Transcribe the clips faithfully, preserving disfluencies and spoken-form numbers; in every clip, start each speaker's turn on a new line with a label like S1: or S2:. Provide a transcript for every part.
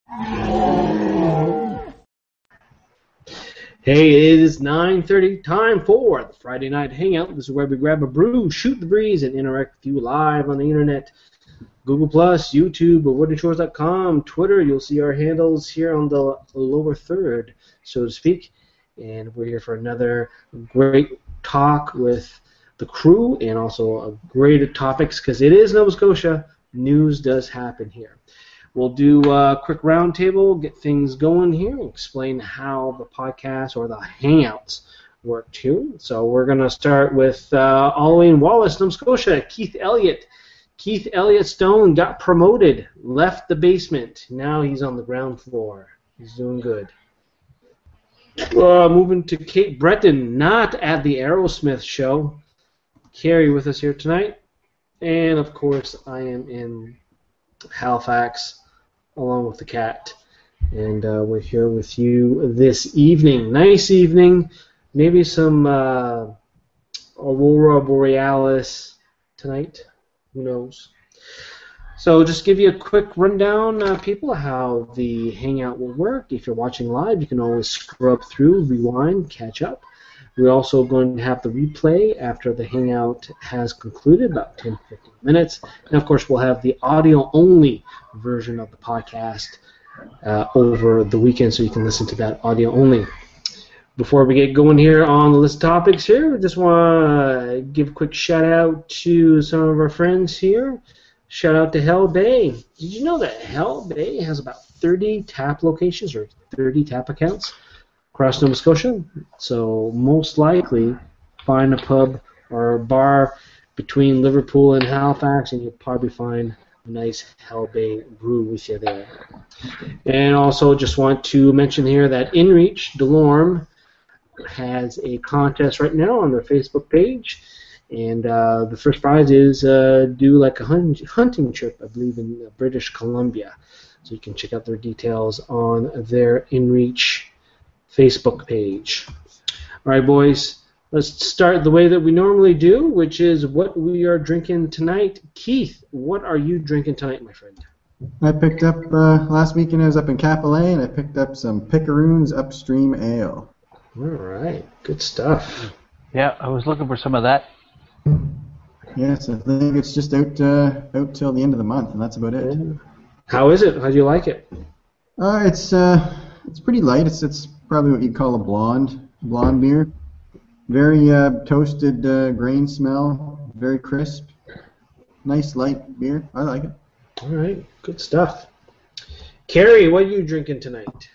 S1: Hey, it is nine thirty, time for the Friday Night Hangout. This is where we grab a brew, shoot the breeze, and interact with you live on the internet. Google Plus, YouTube, or wooden shores dot com, Twitter. You'll see our handles here on the lower third, so to speak. And we're here for another great talk with the crew and also a great topics because it is Nova Scotia. News does happen here. We'll do a quick roundtable, get things going here, and explain how the podcast or the Hangouts work too. So we're going to start with uh, all the way in Wallace, Nova Scotia, Keith Elliott. Keith Elliott Stone got promoted, left the basement. Now he's on the ground floor. He's doing good. Uh, moving to Kate Breton, not at the Aerosmith show. Carrie with us here tonight. And, of course, I am in Halifax, along with the cat, and uh, we're here with you this evening. Nice evening, maybe some uh, Aurora Borealis tonight, who knows. So just give you a quick rundown, uh, people, how the Hangout will work. If you're watching live, you can always scrub through, rewind, catch up. We're also going to have the replay after the Hangout has concluded, about ten to fifteen minutes. And, of course, we'll have the audio-only version of the podcast uh, over the weekend, so you can listen to that audio-only. Before we get going here on the list of topics here, we just want to give a quick shout-out to some of our friends here. Shout-out to Hell Bay. Did you know that Hell Bay has about thirty tap locations or thirty tap accounts across Nova Scotia? So most likely find a pub or a bar between Liverpool and Halifax, and you'll probably find a nice Hell Bay brew with you there. And also just want to mention here that InReach Delorme has a contest right now on their Facebook page, and uh, the first prize is uh, do like a hunt hunting trip, I believe, in British Columbia. So you can check out their details on their InReach Facebook page. All right, boys, let's start the way that we normally do, which is what we are drinking tonight. Keith, what are you drinking tonight, my friend?
S2: I picked up, uh, last weekend I was up in Capilé, and I picked up some Picaroons Upstream Ale.
S1: All right, good stuff.
S3: Yeah, I was looking for some of that.
S2: Yes, I think it's just out uh, out till the end of the month, and that's about it.
S1: How is it? How do you like it?
S2: Uh, it's uh, it's pretty light. It's it's probably what you'd call a blonde blonde beer. Very uh, toasted uh, grain smell. Very crisp. Nice light beer. I like it.
S1: All right, good stuff. Carrie, what are you drinking tonight?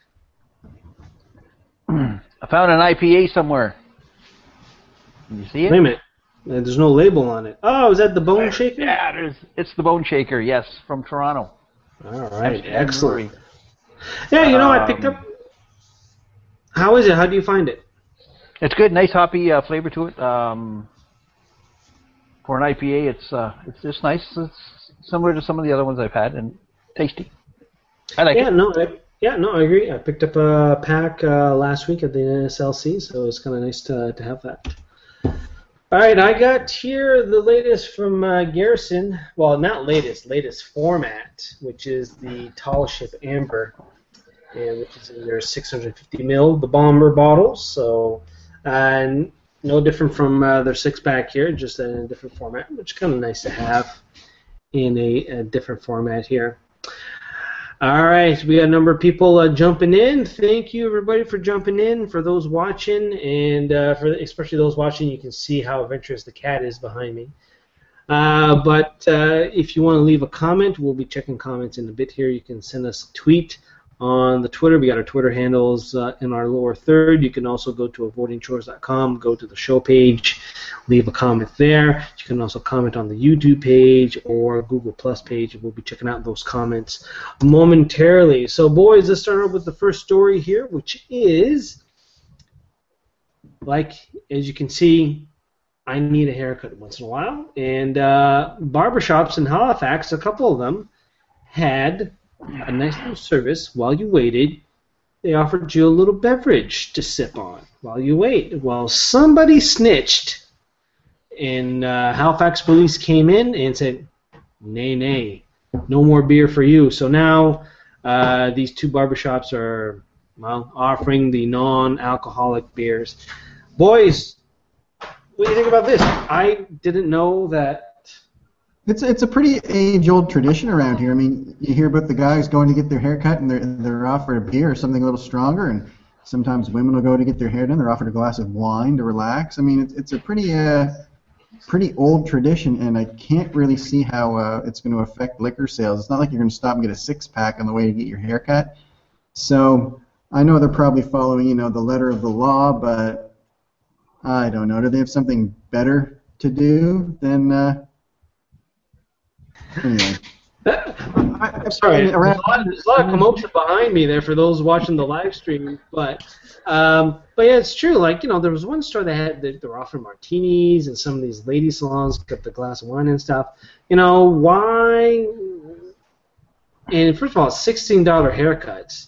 S3: I found an I P A somewhere. Can you see it?
S1: Wait a minute. There's no label on it. Oh, is that the Bone Shaker?
S3: Yeah, there's, it's the Bone Shaker, yes, from Toronto.
S1: All right,
S3: And
S1: excellent. Yeah, you know,
S3: um,
S1: I picked up... How is it? How do you find it?
S3: It's good, nice hoppy uh, flavor to it. Um, for an I P A, it's uh, it's just nice. It's similar to some of the other ones I've had, and tasty. I like
S1: yeah,
S3: it.
S1: No, I, yeah, no, I agree. I picked up a pack uh, last week at the N S L C, so it's kind of nice to, to have that. All right, I got here the latest from uh, Garrison. Well, not latest, latest format, which is the Tall Ship Amber, and which is in their six hundred fifty mil, the bomber bottles. So, uh, no different from uh, their six pack here, just in a different format, which is kind of nice to have in a, a different format here. All right, we got a number of people uh, jumping in. Thank you, everybody, for jumping in. For those watching, and uh, for especially those watching, you can see how adventurous the cat is behind me. Uh, but uh, if you want to leave a comment, we'll be checking comments in a bit here. You can send us a tweet on the Twitter. We got our Twitter handles uh, in our lower third. You can also go to avoiding chores dot com, go to the show page, leave a comment there. You can also comment on the YouTube page or Google Plus page, and we'll be checking out those comments momentarily. So, boys, let's start off with the first story here, which is, like, as you can see, I need a haircut once in a while, and uh, barbershops in Halifax, a couple of them, had a nice little service while you waited. They offered you a little beverage to sip on while you wait. Well, somebody snitched, and uh, Halifax police came in and said, nay, nay, no more beer for you. So now uh, these two barbershops are, well, offering the non-alcoholic beers. Boys, what do you think about this? I didn't know that.
S2: It's it's a pretty age-old tradition around here. I mean, you hear about the guys going to get their hair cut and they're they're offered a beer or something a little stronger, and sometimes women will go to get their hair done. They're offered a glass of wine to relax. I mean, it's it's a pretty uh, pretty old tradition, and I can't really see how uh, it's going to affect liquor sales. It's not like you're going to stop and get a six-pack on the way to get your hair cut. So I know they're probably following, you know, the letter of the law, but I don't know. Do they have something better to do than? Uh, anyway.
S1: I'm sorry, there's a, lot, there's a lot of commotion behind me there for those watching the live stream, but um, but yeah, it's true. Like, you know, there was one store that had they, they were offering martinis, and some of these lady salons got the glass of wine and stuff. You know, why? And first of all, sixteen dollar haircuts.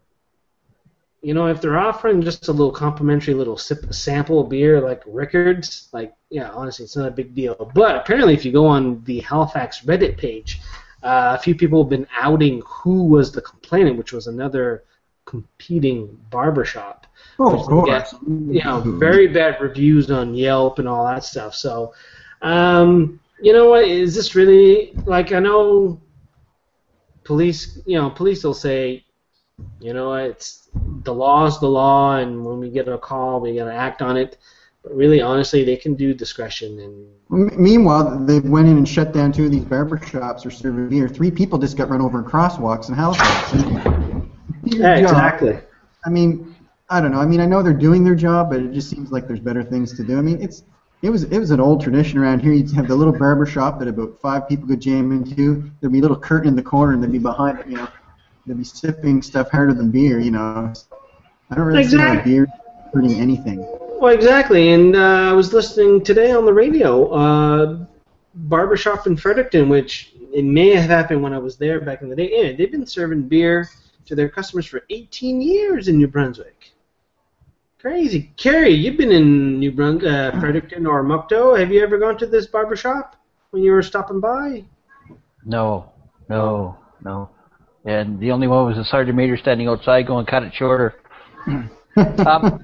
S1: You know, if they're offering just a little complimentary little sip, sample of beer like Rickards, like, yeah, honestly, it's not a big deal. But apparently, if you go on the Halifax Reddit page, uh, a few people have been outing who was the complainant, which was another competing barbershop.
S2: Oh, of course.
S1: Get, you know, very bad reviews on Yelp and all that stuff. So, um, you know what? Is this really, like, I know police, you know, police will say, you know, it's the law's the law, and when we get a call, we got to act on it. But really, honestly, they can do discretion. And
S2: M- meanwhile, they went in and shut down two of these barbershops or serving beer. Three people just got run over in crosswalks in Halifax.
S1: Yeah, exactly.
S2: I mean, I don't know. I mean, I know they're doing their job, but it just seems like there's better things to do. I mean, it's it was it was an old tradition around here. You'd have the little barbershop that about five people could jam into. There'd be a little curtain in the corner, and they'd be behind it, you know. They'd be sipping stuff harder than beer, you know. I don't really
S1: exactly.
S2: see how beer hurting anything.
S1: Well, exactly. And uh, I was listening today on the radio, uh, barbershop in Fredericton, which it may have happened when I was there back in the day. Yeah, they've been serving beer to their customers for eighteen years in New Brunswick. Crazy. Carrie, you've been in New Brunswick, uh, Fredericton or Mukto. Have you ever gone to this barbershop when you were stopping by?
S3: No, no, no. And the only one was the Sergeant Major standing outside going, cut it shorter. um,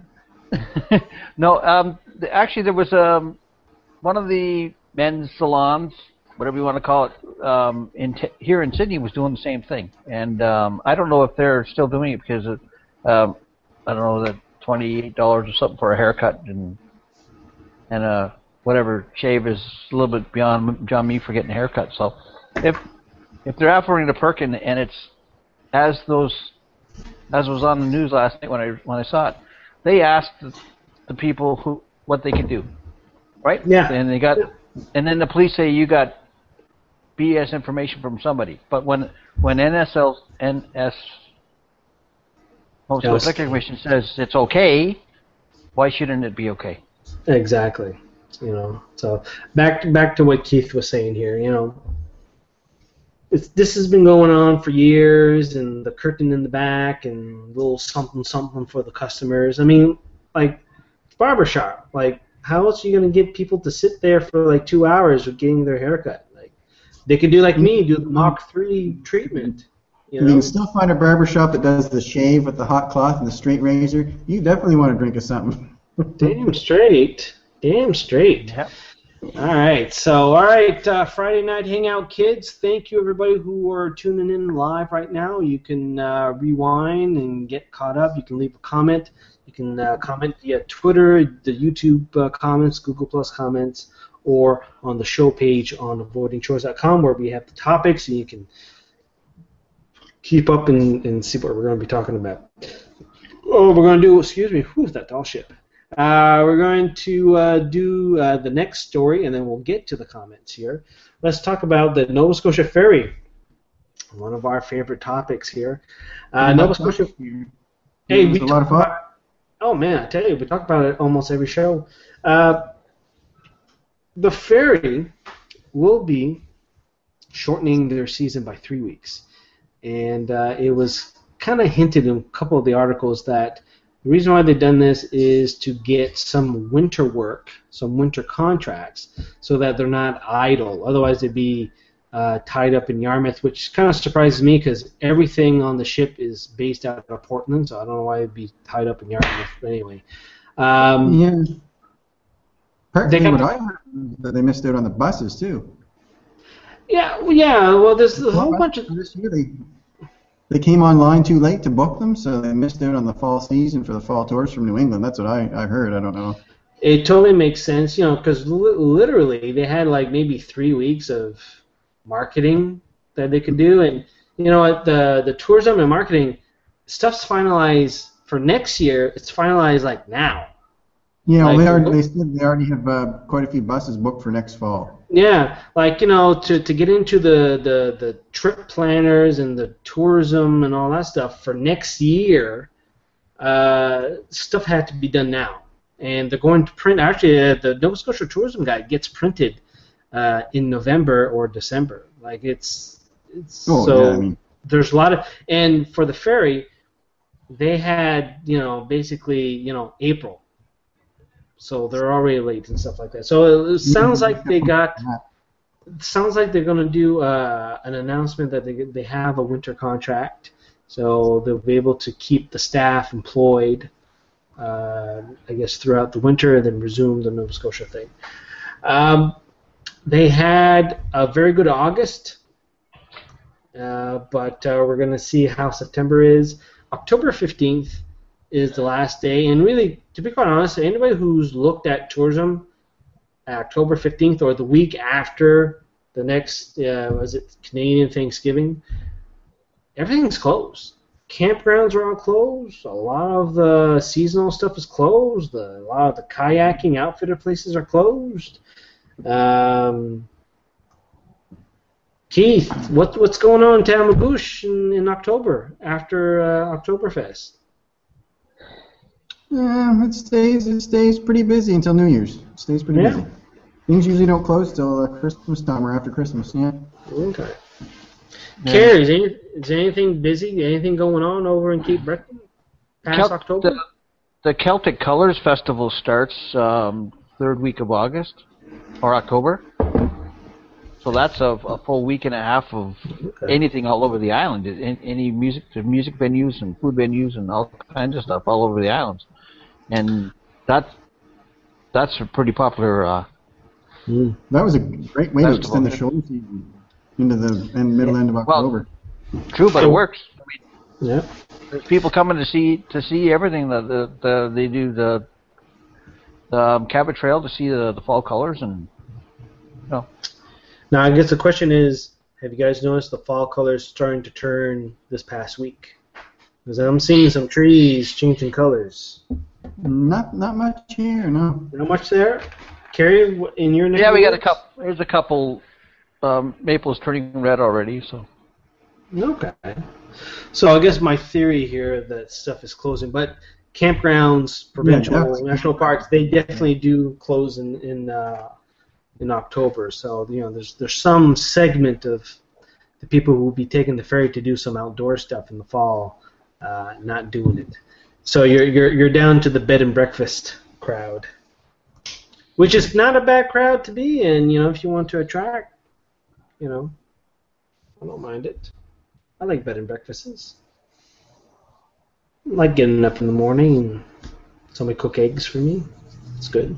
S3: no, um, actually there was um, one of the men's salons, whatever you want to call it, um, in t- here in Sydney was doing the same thing. And um, I don't know if they're still doing it because, of, um, I don't know, that twenty-eight dollars or something for a haircut and and uh, whatever shave is a little bit beyond, beyond me for getting a haircut. So if if they're offering a perk and, and it's as those as was on the news last night when I when I saw it, they asked the, the people who what they could do, right?
S1: Yeah.
S3: And they got, and then the police say you got B S information from somebody. But when when N S L N S Most
S1: Yes.
S3: Liquor Commission says it's okay, why shouldn't it be okay?
S1: Exactly. You know. So back back to what Keith was saying here. You know. It's, this has been going on for years, and the curtain in the back, and little something something for the customers. I mean, like, barbershop. Like, how else are you going to get people to sit there for like two hours with getting their haircut? Like, they could do like me, do the Mach three treatment. You know?
S2: You can still find a barbershop that does the shave with the hot cloth and the straight razor. You definitely want to drink of something.
S1: Damn straight. Damn straight.
S3: Yep.
S1: All right, so all right, uh, Friday Night Hangout kids, thank you everybody who are tuning in live right now. You can uh, rewind and get caught up. You can leave a comment. You can uh, comment via Twitter, the YouTube uh, comments, Google Plus comments, or on the show page on avoiding chores dot com where we have the topics and you can keep up and, and see what we're going to be talking about. Oh, we're going to do, excuse me, who's that tall ship? Uh, we're going to uh, do uh, the next story, and then we'll get to the comments here. Let's talk about the Nova Scotia Ferry, one of our favorite topics here. Uh, Nova Scotia. Hey, we
S2: a lot of fun.
S1: About, oh man, I tell you, we talk about it almost every show. Uh, the ferry will be shortening their season by three weeks, and uh, it was kind of hinted in a couple of the articles that the reason why they've done this is to get some winter work, some winter contracts, so that they're not idle. Otherwise, they'd be uh, tied up in Yarmouth, which kind of surprises me because everything on the ship is based out of Portland, so I don't know why it'd be tied up in Yarmouth. But anyway, um,
S2: Yeah. Partly
S1: They got-
S2: what I heard was that they missed out on the buses too.
S1: yeah, well, yeah. Well, there's a whole
S2: Well,
S1: bunch of
S2: this year they they came online too late to book them, so they missed out on the fall season for the fall tours from New England. That's what I, I heard. I don't know.
S1: It totally makes sense, you know, because li- literally they had like maybe three weeks of marketing that they could do, and you know what, the the tourism and marketing stuff's finalized for next year. It's finalized like now.
S2: Yeah, well,
S1: Like,
S2: they already they said they already have uh, quite a few buses booked for next fall.
S1: Yeah, like you know, to, to get into the, the, the trip planners and the tourism and all that stuff for next year, uh, stuff had to be done now, and they're going to print. Actually, uh, the Nova Scotia Tourism Guide gets printed uh, in November or December. Like it's it's
S2: Oh,
S1: so
S2: yeah, I mean-
S1: there's a lot of, and for the ferry, they had you know basically you know April. So they're already late and stuff like that. So it sounds like they got. It sounds like they're going to do uh, an announcement that they they have a winter contract, so they'll be able to keep the staff employed, uh, I guess, throughout the winter, and then resume the Nova Scotia thing. Um, they had a very good August, uh, but uh, we're going to see how September is. October fifteenth is the last day, and really, to be quite honest, anybody who's looked at tourism October fifteenth or the week after the next, uh, was it Canadian Thanksgiving, everything's closed. Campgrounds are all closed. A lot of the seasonal stuff is closed. A lot of the kayaking outfitter places are closed. Um, Keith, what, what's going on in Tamagoosh in, in October after uh, Oktoberfest?
S2: Yeah, it stays it stays pretty busy until New Year's. It stays pretty
S1: Yeah.
S2: busy. Things usually don't close till uh, Christmas time or after Christmas. Yeah.
S1: Okay. Carrie, is, any, is anything busy? Anything going on over in Cape Breton past
S3: Celt-
S1: October?
S3: The, the Celtic Colors Festival starts um, third week of August or October. So that's a, a full week and a half of
S1: Okay.
S3: anything all over the island. Any, any music, the music venues and food venues and all kinds of stuff all over the islands. And that's that's a pretty popular. Uh,
S1: Mm.
S2: That was a great way to
S3: Festival,
S2: extend the
S3: yeah.
S2: show season into the end, middle end of
S3: Well,
S2: October.
S3: true, but it works. I mean,
S1: Yeah.
S3: there's people coming to see to see everything that the, the they do the the um, Cabot Trail to see the, the fall colors and you know.
S1: Now, I guess the question is, have you guys noticed the fall colors starting to turn this past week? Because I'm seeing some trees changing colors.
S2: Not not much here, no.
S1: Not much there. Carrie, wh- in your neck
S3: Yeah,
S1: of
S3: we
S1: the
S3: got a
S1: woods?
S3: couple. There's a couple um, maples turning red already. So
S1: Okay. So I guess my theory here that stuff is closing, but campgrounds, provincial,
S2: definitely.
S1: national parks, they definitely do close in in uh, in October. So you know, there's there's some segment of the people who will be taking the ferry to do some outdoor stuff in the fall, uh, not doing it. So you're you're you're down to the bed and breakfast crowd, which is not a bad crowd to be in. You know, if you want to attract, you know, I don't mind it. I like bed and breakfasts. I like getting up in the morning and somebody cook eggs for me. It's good.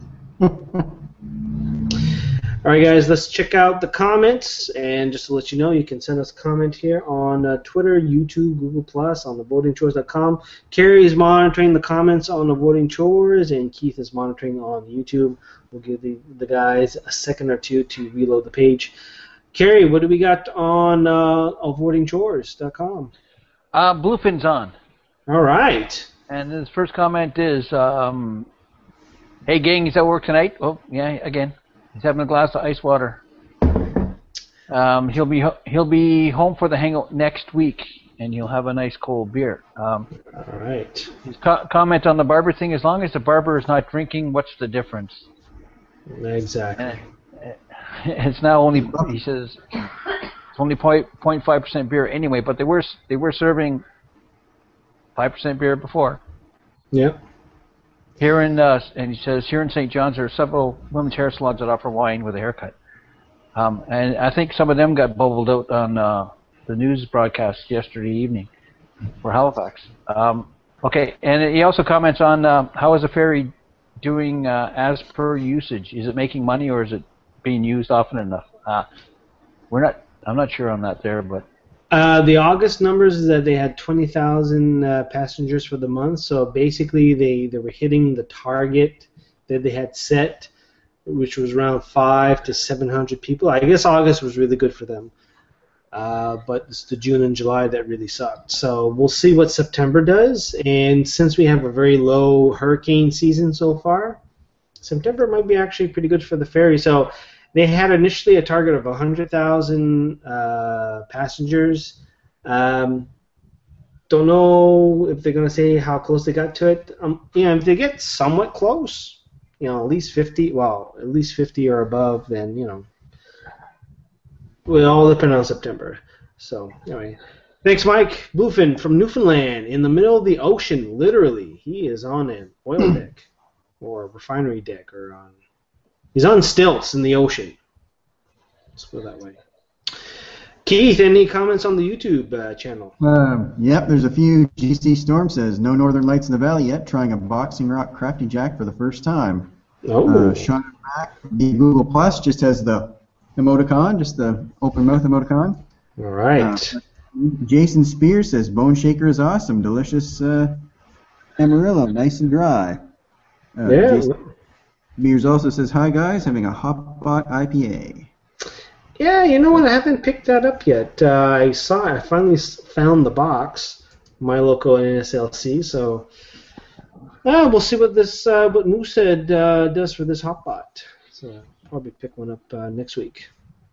S1: All right, guys, let's check out the comments. And just to let you know, you can send us a comment here on uh, Twitter, YouTube, Google Plus, on the voting chores dot com. Carrie is monitoring the comments on the Voting Chores, and Keith is monitoring on YouTube. We'll give the, the guys a second or two to reload the page. Carrie, what do we got on uh, voting chores dot com?
S3: uh, Bluefin's on,
S1: All right.
S3: and his first comment is, um, "Hey gang, he's at work tonight." Oh yeah, again. He's having a glass of ice water. Um, he'll be ho- he'll be home for the hangout next week, and he'll have a nice cold beer. Um,
S1: All right.
S3: his co- comment on the barber thing: as long as the barber is not drinking, what's the difference?
S1: Exactly.
S3: And it, it's now only he says it's only point point five percent beer anyway, but they were s- they were serving five percent beer before.
S1: Yep.
S3: Here in uh, and he says here in Saint John's there are several women's hair salons that offer wine with a haircut. Um, and I think some of them got bubbled out on uh, the news broadcast yesterday evening for Halifax. Um, okay, and he also comments on uh, how is the ferry doing uh, as per usage? Is it making money or is it being used often enough? Uh, we're not. I'm not sure on that there, but
S1: uh, the August numbers is that they had twenty thousand uh, passengers for the month. So basically, they, they were hitting the target that they had set, which was around five to seven hundred people. I guess August was really good for them, uh, but it's the June and July that really sucked. So we'll see what September does. And since we have a very low hurricane season so far, September might be actually pretty good for the ferry. So they had initially a target of one hundred thousand uh, passengers. Um, don't know if they're going to say how close they got to it. Um, you know, if they get somewhat close, you know, at least fifty, well, at least fifty or above, then, you know, will all depend on September. So, anyway. Thanks, Mike. Bluefin from Newfoundland, in the middle of the ocean, literally. He is on an oil deck or refinery deck, or on. He's on stilts in the ocean. Let's put it that way. Keith, any comments on the YouTube uh, channel?
S2: Um, yep, there's a few. G C Storm says, no Northern Lights in the Valley yet, trying a Boxing Rock Crafty Jack for the first time.
S1: Oh.
S2: Uh, Sean Mack, the Google Plus, just has the emoticon, just the open mouth emoticon.
S1: All right.
S2: Uh, Jason Spears says, Bone Shaker is awesome, delicious uh, Amarillo, nice and dry. Uh,
S1: yeah.
S2: Jason Spears also says, hi guys, having a Hopbot I P A.
S1: Yeah, you know what? I haven't picked that up yet. Uh, I saw. I finally found the box, my local N S L C. So, uh, we'll see what this, uh, what Moosehead uh, does for this Hotbot. So, probably pick one up uh, next week.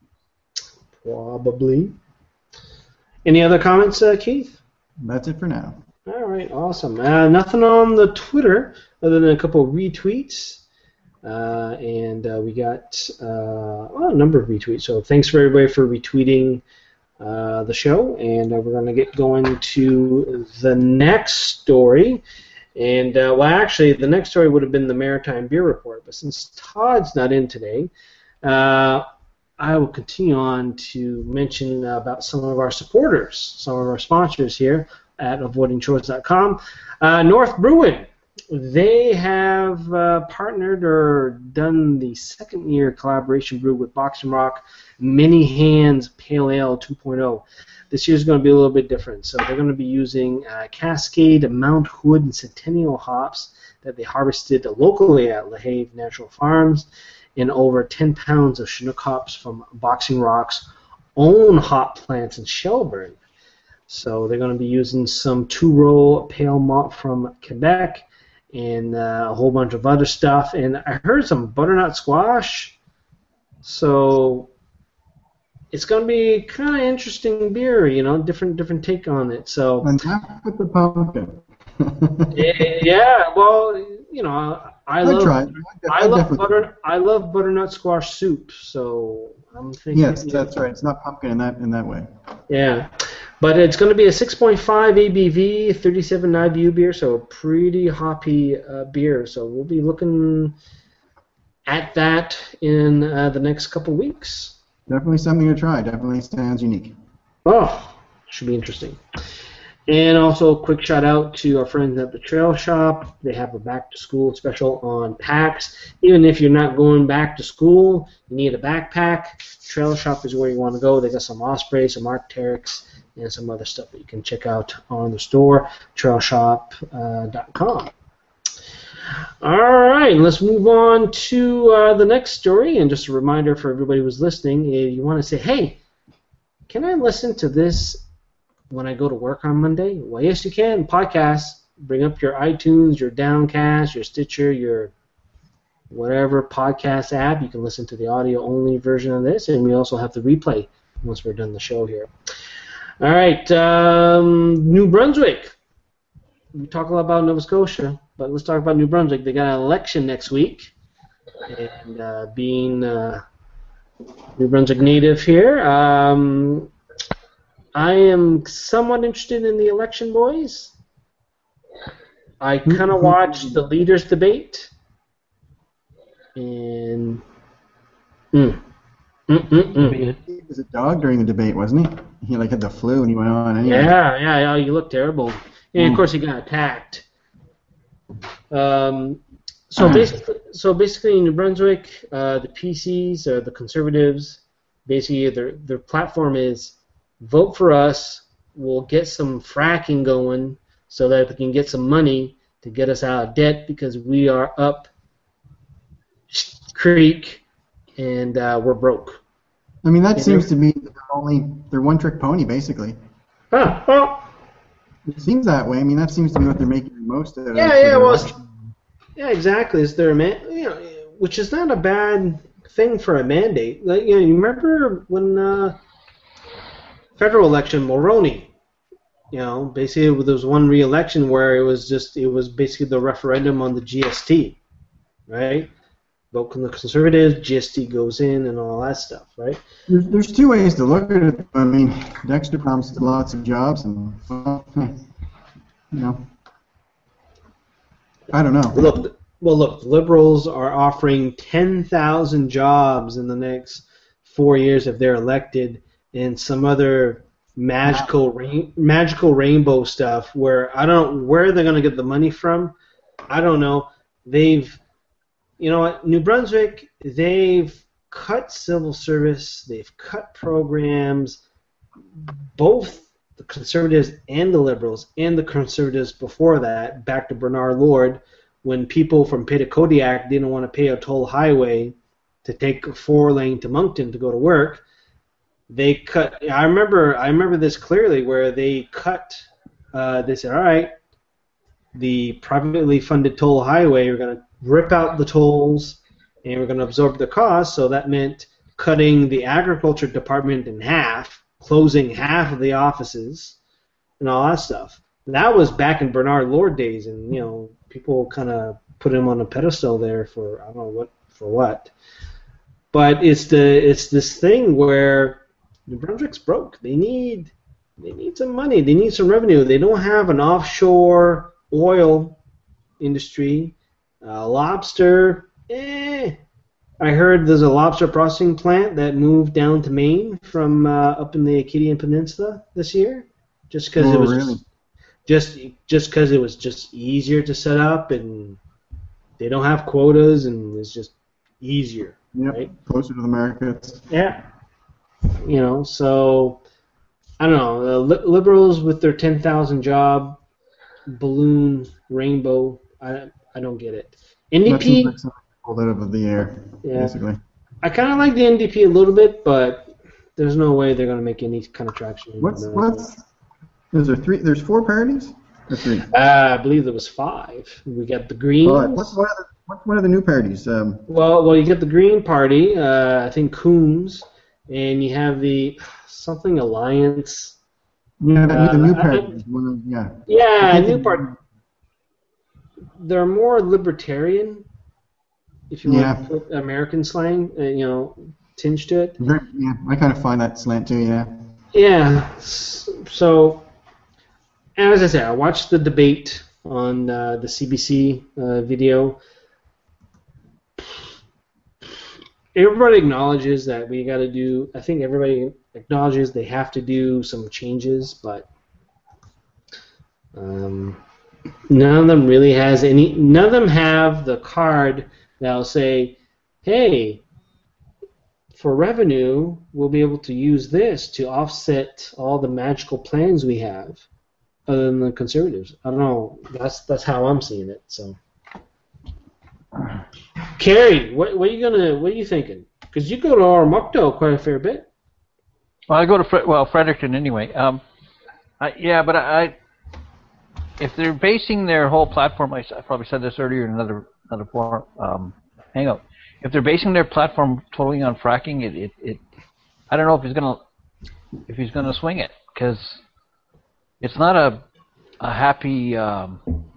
S1: Probably. Any other comments, uh, Keith?
S2: That's it for now.
S1: All right, awesome. Uh, nothing on the Twitter other than a couple of retweets. Uh, and uh, we got uh, well, a number of retweets. So thanks for everybody for retweeting uh, the show. And uh, we're going to get going to the next story. And, uh, well, actually, the next story would have been the Maritime Beer Report. But since Todd's not in today, uh, I will continue on to mention uh, about some of our supporters, some of our sponsors here at avoiding chores dot com. Uh, North Brewing. They have uh, partnered or done the second year collaboration brew with Boxing Rock Many Hands Pale Ale two point oh. This year's going to be a little bit different. So they're going to be using uh, Cascade, Mount Hood, and Centennial hops that they harvested locally at LaHave Natural Farms, and over ten pounds of Chinook hops from Boxing Rock's own hop plants in Shelburne. So they're going to be using some two-row pale malt from Quebec, and uh, a whole bunch of other stuff. And I heard some butternut squash. So it's going to be kind of interesting beer, you know, different different take on it. So
S2: And not with the pumpkin.
S1: yeah, well, you know, I
S2: I'd
S1: love
S2: try it.
S1: I
S2: I'd
S1: love
S2: definitely-
S1: butter I love butternut squash soup. So I'm thinking
S2: Yes, that's right. It's not pumpkin in that in that way.
S1: Yeah. But it's going to be a six point five A B V, thirty-seven I B U beer, so a pretty hoppy uh, beer. So we'll be looking at that in uh, the next couple weeks.
S2: Definitely something to try. Definitely sounds unique.
S1: Oh, should be interesting. And also a quick shout out to our friends at the Trail Shop. They have a back to school special on packs. Even if you're not going back to school, you need a backpack. Trail Shop is where you want to go. They got some Osprey, some Arc'teryx, and some other stuff that you can check out on the store, trail shop dot com. All right, let's move on to uh, the next story. And just a reminder for everybody who's listening, if you want to say, hey, can I listen to this when I go to work on Monday? Well, yes, you can. Podcast. Bring up your iTunes, your Downcast, your Stitcher, your whatever podcast app. You can listen to the audio-only version of this, and we also have the replay once we're done the show here. All right, um, New Brunswick. We talk a lot about Nova Scotia, but let's talk about New Brunswick. They got an election next week, and uh, being uh, New Brunswick native here, um, I am somewhat interested in the election, boys. I kind of watched the leaders debate, and mm, Mm-mm-mm.
S2: He was a dog during the debate, wasn't he? He like had the flu and he went on anyway.
S1: Yeah, yeah, yeah. You look terrible. And of
S2: Mm.
S1: course, he got attacked. Um, so basically, so basically, in New Brunswick, uh, the P Cs or the Conservatives, basically their their platform is vote for us. We'll get some fracking going so that we can get some money to get us out of debt because we are up creek and uh, we're broke.
S2: I mean, that
S1: Yeah.
S2: seems to be their only their one trick pony, basically.
S1: Ah, well,
S2: It seems that way. I mean, that seems to be what they're making the most out of.
S1: yeah,
S2: for
S1: yeah,
S2: their
S1: well,
S2: election.
S1: yeah, exactly. It's their man, you know, which is not a bad thing for a mandate. Like, you know, you remember when uh, federal election, Mulroney, you know, basically there was one re-election where it was just it was basically the referendum on the G S T, right? Vote from the Conservatives, G S T goes in, and all that stuff, right?
S2: There's, there's two ways to look at it. I mean, Dexter promised lots of jobs, and well, you know, I don't know.
S1: Look, well, look, the Liberals are offering ten thousand jobs in the next four years if they're elected, and some other magical rain, magical rainbow stuff where I don't know where they're going to get the money from. I don't know. They've, you know what, New Brunswick, they've cut civil service, they've cut programs, both the Conservatives and the Liberals, and the Conservatives before that, back to Bernard Lord, when people from Petitcodiac didn't want to pay a toll highway to take a four-lane to Moncton to go to work. They cut. I remember. I remember this clearly, where they cut. Uh, they said, "All right, the privately funded toll highway, we're going to rip out the tolls, and we're going to absorb the cost." So that meant cutting the agriculture department in half, closing half of the offices, and all that stuff. That was back in Bernard Lord days, and you know, people kind of put him on a pedestal there for I don't know what for what. But it's the it's this thing where New Brunswick's broke. They need they need some money. They need some revenue. They don't have an offshore oil industry. Uh, lobster, eh. I heard there's a lobster processing plant that moved down to Maine from uh, up in the Acadian Peninsula this year, just because
S2: Oh,
S1: it was
S2: really?
S1: just just because it was just easier to set up, and they don't have quotas, and it's just easier.
S2: Yep,
S1: Right.
S2: closer to the markets.
S1: Yeah. You know, so I don't know. The li- liberals with their ten thousand job balloon rainbow, I I don't get it. N D
S2: That seems
S1: P,
S2: like something pulled out of the air,
S1: Yeah.
S2: basically.
S1: I kind of like the N D P a little bit, but there's no way they're going to make any kind of traction.
S2: What's
S1: Uh,
S2: what's? Is there three? There's four parties. Or three?
S1: Uh, I believe there was five. We got the Greens.
S2: What, what's one of the what's one of the new parties? Um,
S1: Well, well, you get the Green Party. Uh, I think Coombs, and you have the something Alliance.
S2: yeah, the, the new
S1: Uh,
S2: party.
S1: I-
S2: is one of, yeah.
S1: Yeah,
S2: I can't
S1: New
S2: think-
S1: Party. They're more libertarian, if you
S2: Yeah.
S1: want to put American slang, uh, you know, tinge to it.
S2: Very, yeah, I kind of find that slant too. Yeah.
S1: Yeah. s- So, as I said, I watched the debate on uh, the C B C uh, video. Everybody acknowledges that we got to do. I think everybody acknowledges they have to do some changes, but um, none of them really has any. None of them have the card that'll say, "Hey, for revenue, we'll be able to use this to offset all the magical plans we have." Other than the Conservatives, I don't know. That's that's how I'm seeing it. So, Carrie, what what are you gonna what are you thinking? Because you go to Oromocto quite a fair bit.
S3: Well, I go to Fre- well Fredericton anyway. Um, I, yeah, but I, I if they're basing their whole platform, I, s- I probably said this earlier in another another forum, um, hangout. If they're basing their platform totally on fracking, it, it, it I don't know if he's gonna if he's gonna swing it, because it's not a a happy um,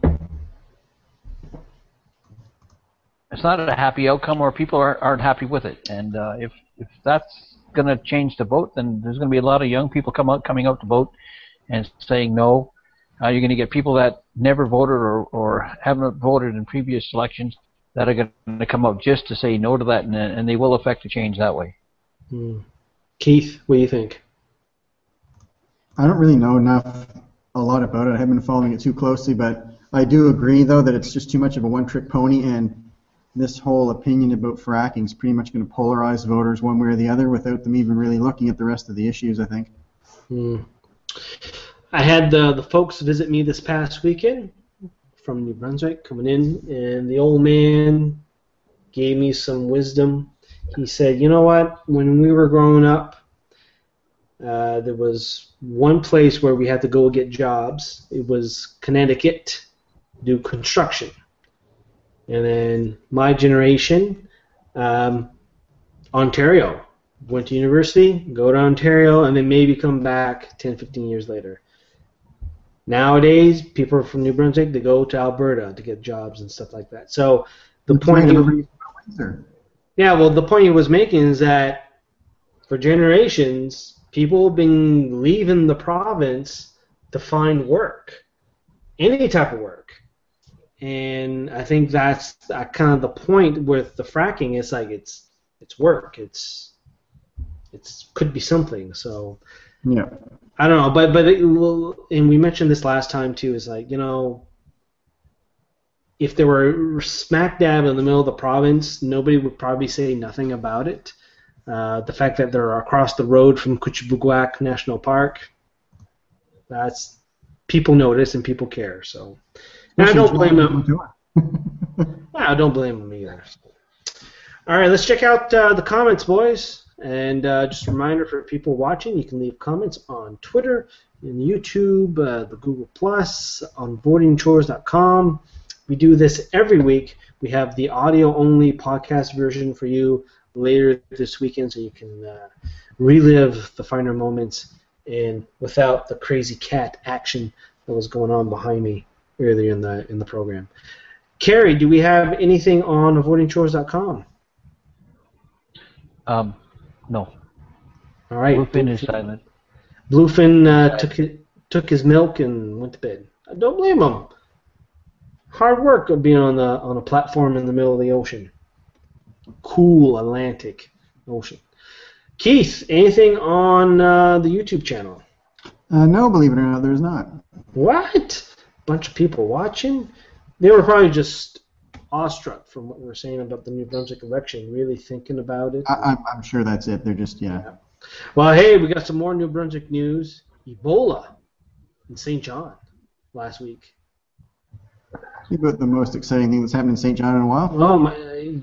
S3: it's not a happy outcome, or people aren't aren't happy with it. And uh, if if that's going to change the vote, then there's going to be a lot of young people come out coming out to vote and saying no. Uh, you're going to get people that never voted or or haven't voted in previous elections that are going to come out just to say no to that, and and they will affect the change that way.
S1: Hmm. Keith, what do you think?
S2: I don't really know enough a lot about it. I haven't been following it too closely, but I do agree, though, that it's just too much of a one-trick pony, and this whole opinion about fracking is pretty much going to polarize voters one way or the other without them even really looking at the rest of the issues, I think.
S1: Hmm. I had the, the folks visit me this past weekend from New Brunswick coming in, and the old man gave me some wisdom. He said, you know what, when we were growing up, uh, there was one place where we had to go get jobs. It was Connecticut, do construction. And then my generation, um, Ontario. Went to university, go to Ontario, and then maybe come back ten, fifteen years later. Nowadays, people from New Brunswick, they go to Alberta to get jobs and stuff like that. So the
S2: That's
S1: point,
S2: right,
S1: he, yeah, well, the point he was making is that for generations, people have been leaving the province to find work, any type of work, and I think that's uh, kind of the point with the fracking. It's like it's it's work. It's it's could be something. So
S2: yeah.
S1: I don't know, but but it, and we mentioned this last time too. Is like, you know, if they were smack dab in the middle of the province, nobody would probably say nothing about it. Uh, the fact that they're across the road from Kuchibugwak National Park, that's people notice and people care. So, and I don't blame them. I don't blame them either. All right, let's check out uh, the comments, boys. And uh, just a reminder for people watching, you can leave comments on Twitter, in YouTube, uh, the Google Plus, on voting chores dot com. We do this every week. We have the audio-only podcast version for you later this weekend, so you can uh, relive the finer moments and without the crazy cat action that was going on behind me earlier in the in the program. Carrie, do we have anything on voting chores dot com?
S3: Um. No.
S1: All right.
S3: Bluefin is silent.
S1: Bluefin uh, took his, took his milk and went to bed. I don't blame him. Hard work of being on the on a platform in the middle of the ocean. Cool Atlantic Ocean. Keith, anything on uh, the YouTube channel?
S2: Uh, no, believe it or not, there's not.
S1: What? Bunch of people watching? They were probably just awestruck from what we were saying about the New Brunswick election, really thinking about it.
S2: I, I'm, I'm sure that's it. They're just, yeah. yeah.
S1: Well, hey, we got some more New Brunswick news. Ebola in Saint John last week.
S2: About the most exciting thing that's happened in Saint John in a while?
S1: Oh, my.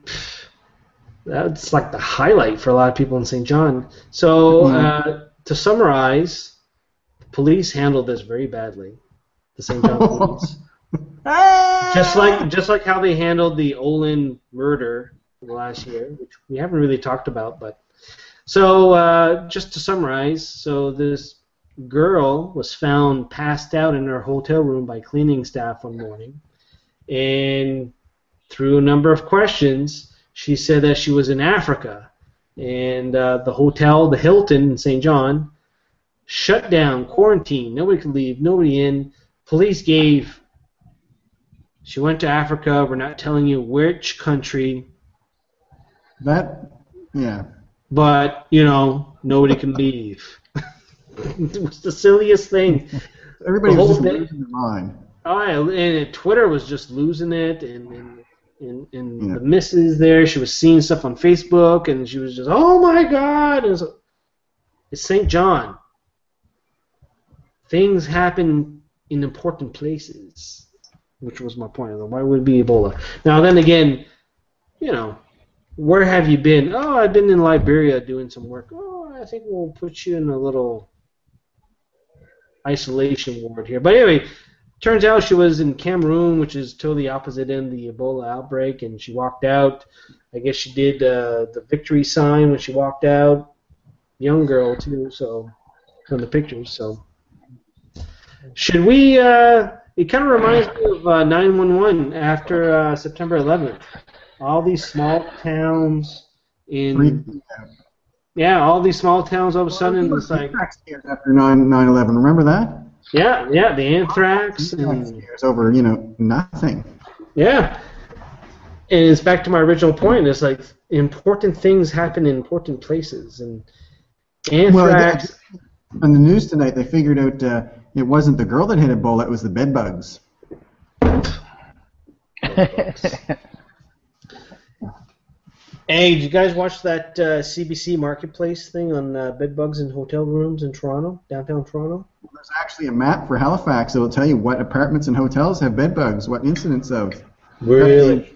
S1: That's like the highlight for a lot of people in Saint John. So, uh, to summarize, the police handled this very badly. The Saint John police. Just like just like how they handled the Olin murder last year, which we haven't really talked about, but so uh, just to summarize, so this girl was found passed out in her hotel room by cleaning staff one morning, and through a number of questions, she said that she was in Africa, and uh, the hotel, the Hilton in Saint John, shut down, quarantined, nobody could leave, nobody in. Police gave. She went to Africa. We're not telling you which country.
S2: That, yeah.
S1: But, you know, nobody can leave. It was the silliest thing.
S2: Everybody
S1: the
S2: was just
S1: thing,
S2: losing their mind.
S1: Oh, yeah, and Twitter was just losing it, and, and, and, and
S2: yeah.
S1: the missus there, she was seeing stuff on Facebook, and she was just, oh, my God. And so, it's Saint John. Things happen in important places. Which was my point. Why would it be Ebola? Now, then again, you know, where have you been? Oh, I've been in Liberia doing some work. Oh, I think we'll put you in a little isolation ward here. But anyway, turns out she was in Cameroon, which is totally opposite end of the Ebola outbreak, and she walked out. I guess she did uh, the victory sign when she walked out. Young girl, too, so from the pictures. So should we... Uh, It kind of reminds me of uh, nine one one after uh, September eleventh. All these small towns in yeah, all these small towns all of a sudden well, it's like
S2: after nine eleven. Remember that?
S1: Yeah, yeah, the anthrax and
S2: over you know nothing.
S1: Yeah, And it's back to my original point. It's like important things happen in important places, and anthrax.
S2: Well, on the news tonight, they figured out uh, it wasn't the girl that had Ebola; it was the bed bugs.
S1: Hey, did you guys watch that uh, C B C Marketplace thing on uh, bed bugs in hotel rooms in Toronto, downtown Toronto?
S2: Well, there's actually a map for Halifax that will tell you what apartments and hotels have bed bugs, what incidents of.
S1: Really?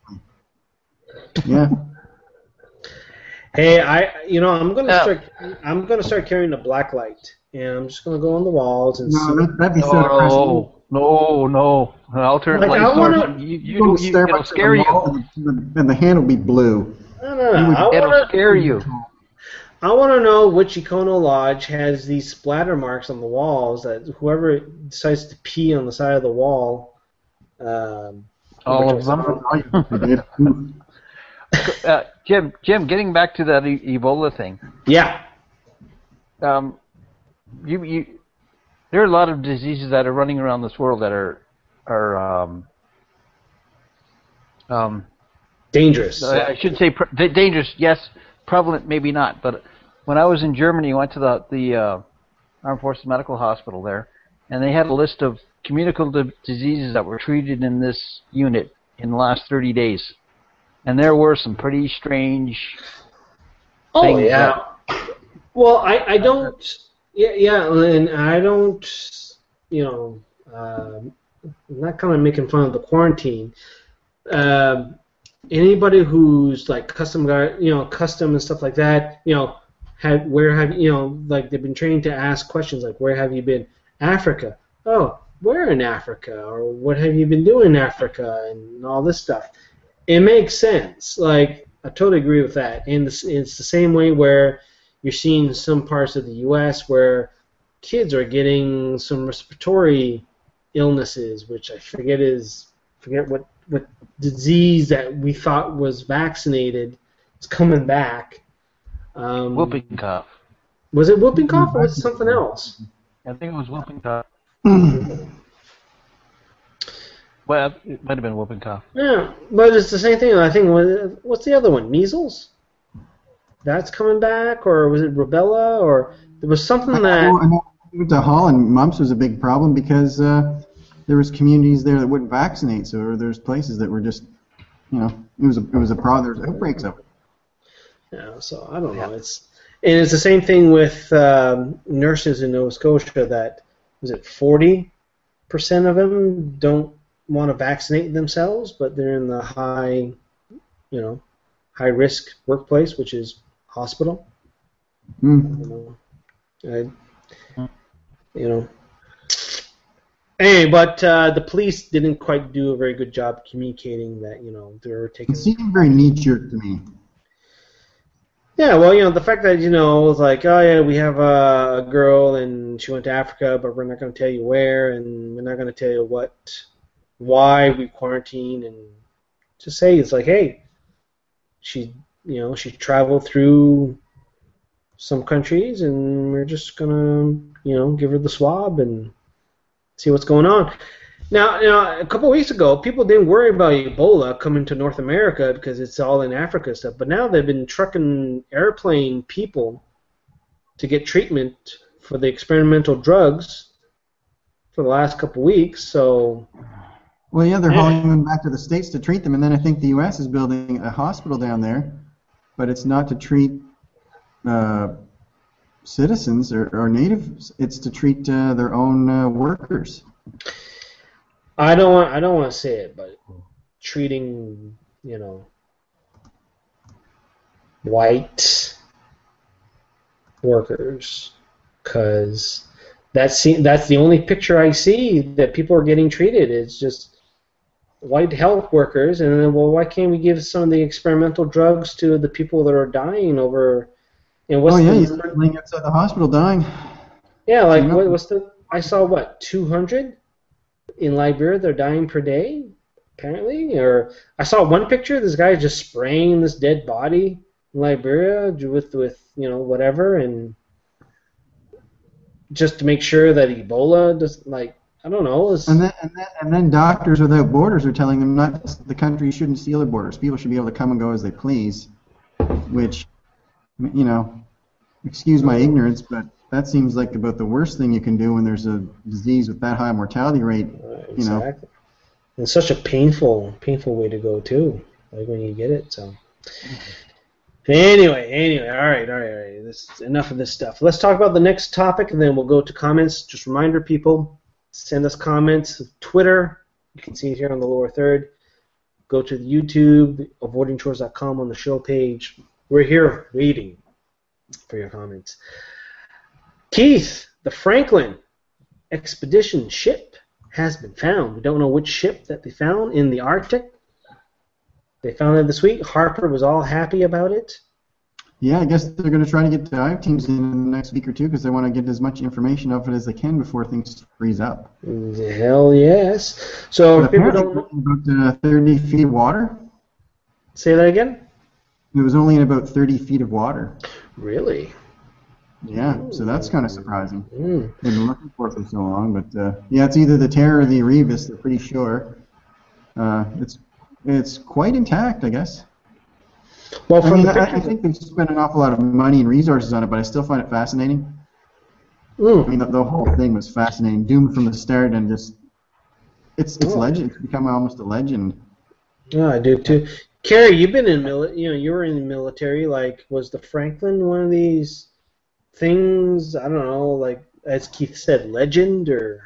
S2: Yeah.
S1: Hey, I you know I'm gonna
S3: Yeah.
S1: start I'm gonna start carrying a black light, and I'm just gonna go on the walls and
S2: No,
S1: see.
S2: that, that'd be so depressing.
S3: No, no, no. An alternate
S1: Like,
S3: light
S1: I
S3: source.
S1: wanna-
S3: You, you,
S2: Go
S3: you,
S2: to
S3: it'll
S2: Starbucks
S3: scare
S2: in the
S3: you.
S2: mall And the, and the hand will be blue.
S1: No, no, no. I
S3: It'll
S1: wanna
S3: scare you.
S1: I wanna know which Econo Lodge has these splatter marks on the walls that whoever decides to pee on the side of the wall. Um,
S3: All of them.
S2: Oh, you did. Ooh.
S3: Uh, Jim, Jim, getting back to that e- Ebola thing.
S1: yeah.
S3: Um, you, you, there are a lot of diseases that are running around this world that are, are, um, um,
S1: Dangerous.
S3: I I should say pr- da- dangerous. Yes, prevalent, maybe not. But when I was in Germany, I went to the the uh, Armed Forces Medical Hospital there, and they had a list of communicable di- diseases that were treated in this unit in the last thirty days, and there were some pretty strange.
S1: Oh
S3: things
S1: yeah. Well, I, I don't. Yeah, yeah, and I don't. You know, um I'm not kind of making fun of the quarantine. Um, anybody who's like custom guard, you know, custom and stuff like that, you know, have where have you know, like they've been trained to ask questions like, where have you been? Africa. Oh, where in Africa? Or what have you been doing in Africa? And all this stuff. It makes sense. Like, I totally agree with that. And it's, it's the same way where you're seeing some parts of the U S where kids are getting some respiratory illnesses, which I forget is forget what what disease that we thought was vaccinated is coming back. Um,
S3: Whooping cough.
S1: Was it whooping cough or was it something else?
S3: I think it was whooping cough. Well, it might have been whooping cough.
S1: Yeah, but it's the same thing. I think what's the other one? Measles. That's coming back, or was it rubella, or there was something
S2: I
S1: that.
S2: know, I know. I went to Holland. Mumps was a big problem because uh, there was communities there that wouldn't vaccinate. So there's places that were just, you know, it was a it was a problem. There was outbreaks of it.
S1: Yeah, so I don't know. It's and it's the same thing with um, nurses in Nova Scotia. That was it. Forty percent of them don't want to vaccinate themselves, but they're in the high, you know, high risk workplace, which is hospital.
S2: Mm.
S1: You know, I, you know. Anyway, but uh, the police didn't quite do a very good job communicating that, you know, they were taking.
S2: It seemed very knee-jerk to me.
S1: Yeah, well, you know, the fact that, you know, it's like, oh, yeah, we have a, a girl and she went to Africa, but we're not going to tell you where, and we're not going to tell you what, why we quarantine, and just say, it's like, hey, she, you know, she traveled through some countries, and we're just going to, you know, give her the swab and see what's going on. Now, you know, a couple of weeks ago, people didn't worry about Ebola coming to North America because it's all in Africa stuff. But now they've been trucking airplane people to get treatment for the experimental drugs for the last couple of weeks. So,
S2: Well, yeah, they're
S1: Yeah.
S2: hauling them back to the States to treat them, and then I think the U S is building a hospital down there, but it's not to treat uh, citizens or, or natives. It's to treat uh, their own uh, workers.
S1: I don't want I don't want to say it, but treating, you know, white workers, because that's that's the only picture I see that people are getting treated. It's just white health workers, and then, well, why can't we give some of the experimental drugs to the people that are dying over? You know, what's
S2: Oh, yeah,
S1: the,
S2: you start laying outside the hospital dying.
S1: yeah, like
S2: you know-
S1: what, what's the? I saw what two hundred in Liberia. They're dying per day, apparently. Or I saw one picture. This guy just spraying this dead body in Liberia with with you know whatever, and just to make sure that Ebola does like I don't know. It's,
S2: And then, and then and then Doctors Without Borders are telling them not the country shouldn't seal their borders. People should be able to come and go as they please. Which, you know, excuse my ignorance, but that seems like about the worst thing you can do when there's a disease with that high mortality rate.
S1: uh,
S2: You know.
S1: exactly. And such a painful, painful way to go too. Like when you get it. So. Anyway, anyway, all right, all right, all right. This enough of this stuff. Let's talk about the next topic, and then we'll go to comments. Just reminder, people, send us comments. Twitter, you can see it here on the lower third. Go to the YouTube, avoiding chores dot com on the show page. We're here waiting for your comments. Keith, the Franklin expedition ship has been found. We don't know which ship that they found in the Arctic. They found it this week. Harper was all happy about it.
S2: Yeah, I guess they're going to try to get dive teams in, in the next week or two because they want to get as much information of it as they can before things freeze up.
S1: Hell yes. So if people don't know,
S2: about uh, thirty feet of water.
S1: Say that again?
S2: It was only in about thirty feet of water.
S1: Really?
S2: Yeah, so that's kind of surprising.
S1: Mm.
S2: They've been looking for it for so long, but uh, yeah, it's either the Terror or the Erebus. They're pretty sure. Uh, it's it's quite intact, I guess.
S1: Well,
S2: I
S1: from
S2: mean,
S1: the
S2: I, I
S1: pictures,
S2: think they've spent an awful lot of money and resources on it, but I still find it fascinating.
S1: Mm.
S2: I mean, the, the whole thing was fascinating, doomed from the start, and just it's it's
S1: Oh.
S2: legend. It's become almost a legend.
S1: Oh, I do too. Carrie, you've been in mili- you know, you were in the military. Like, was the Franklin one of these things? I don't know, like as Keith said, legend or?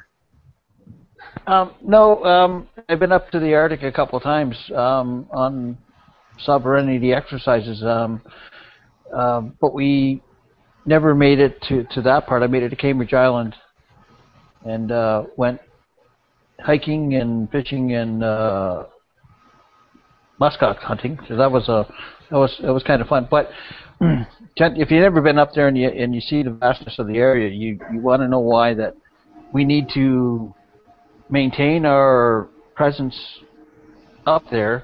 S3: Um, no, um, I've been up to the Arctic a couple of times um, on sovereignty exercises, um, um, but we never made it to, to that part. I made it to Cambridge Island and uh, went hiking and fishing and uh, muskox hunting. So that was a that was that was kind of fun. But if you've never been up there and you and you see the vastness of the area, you you want to know why that we need to maintain our presence up there,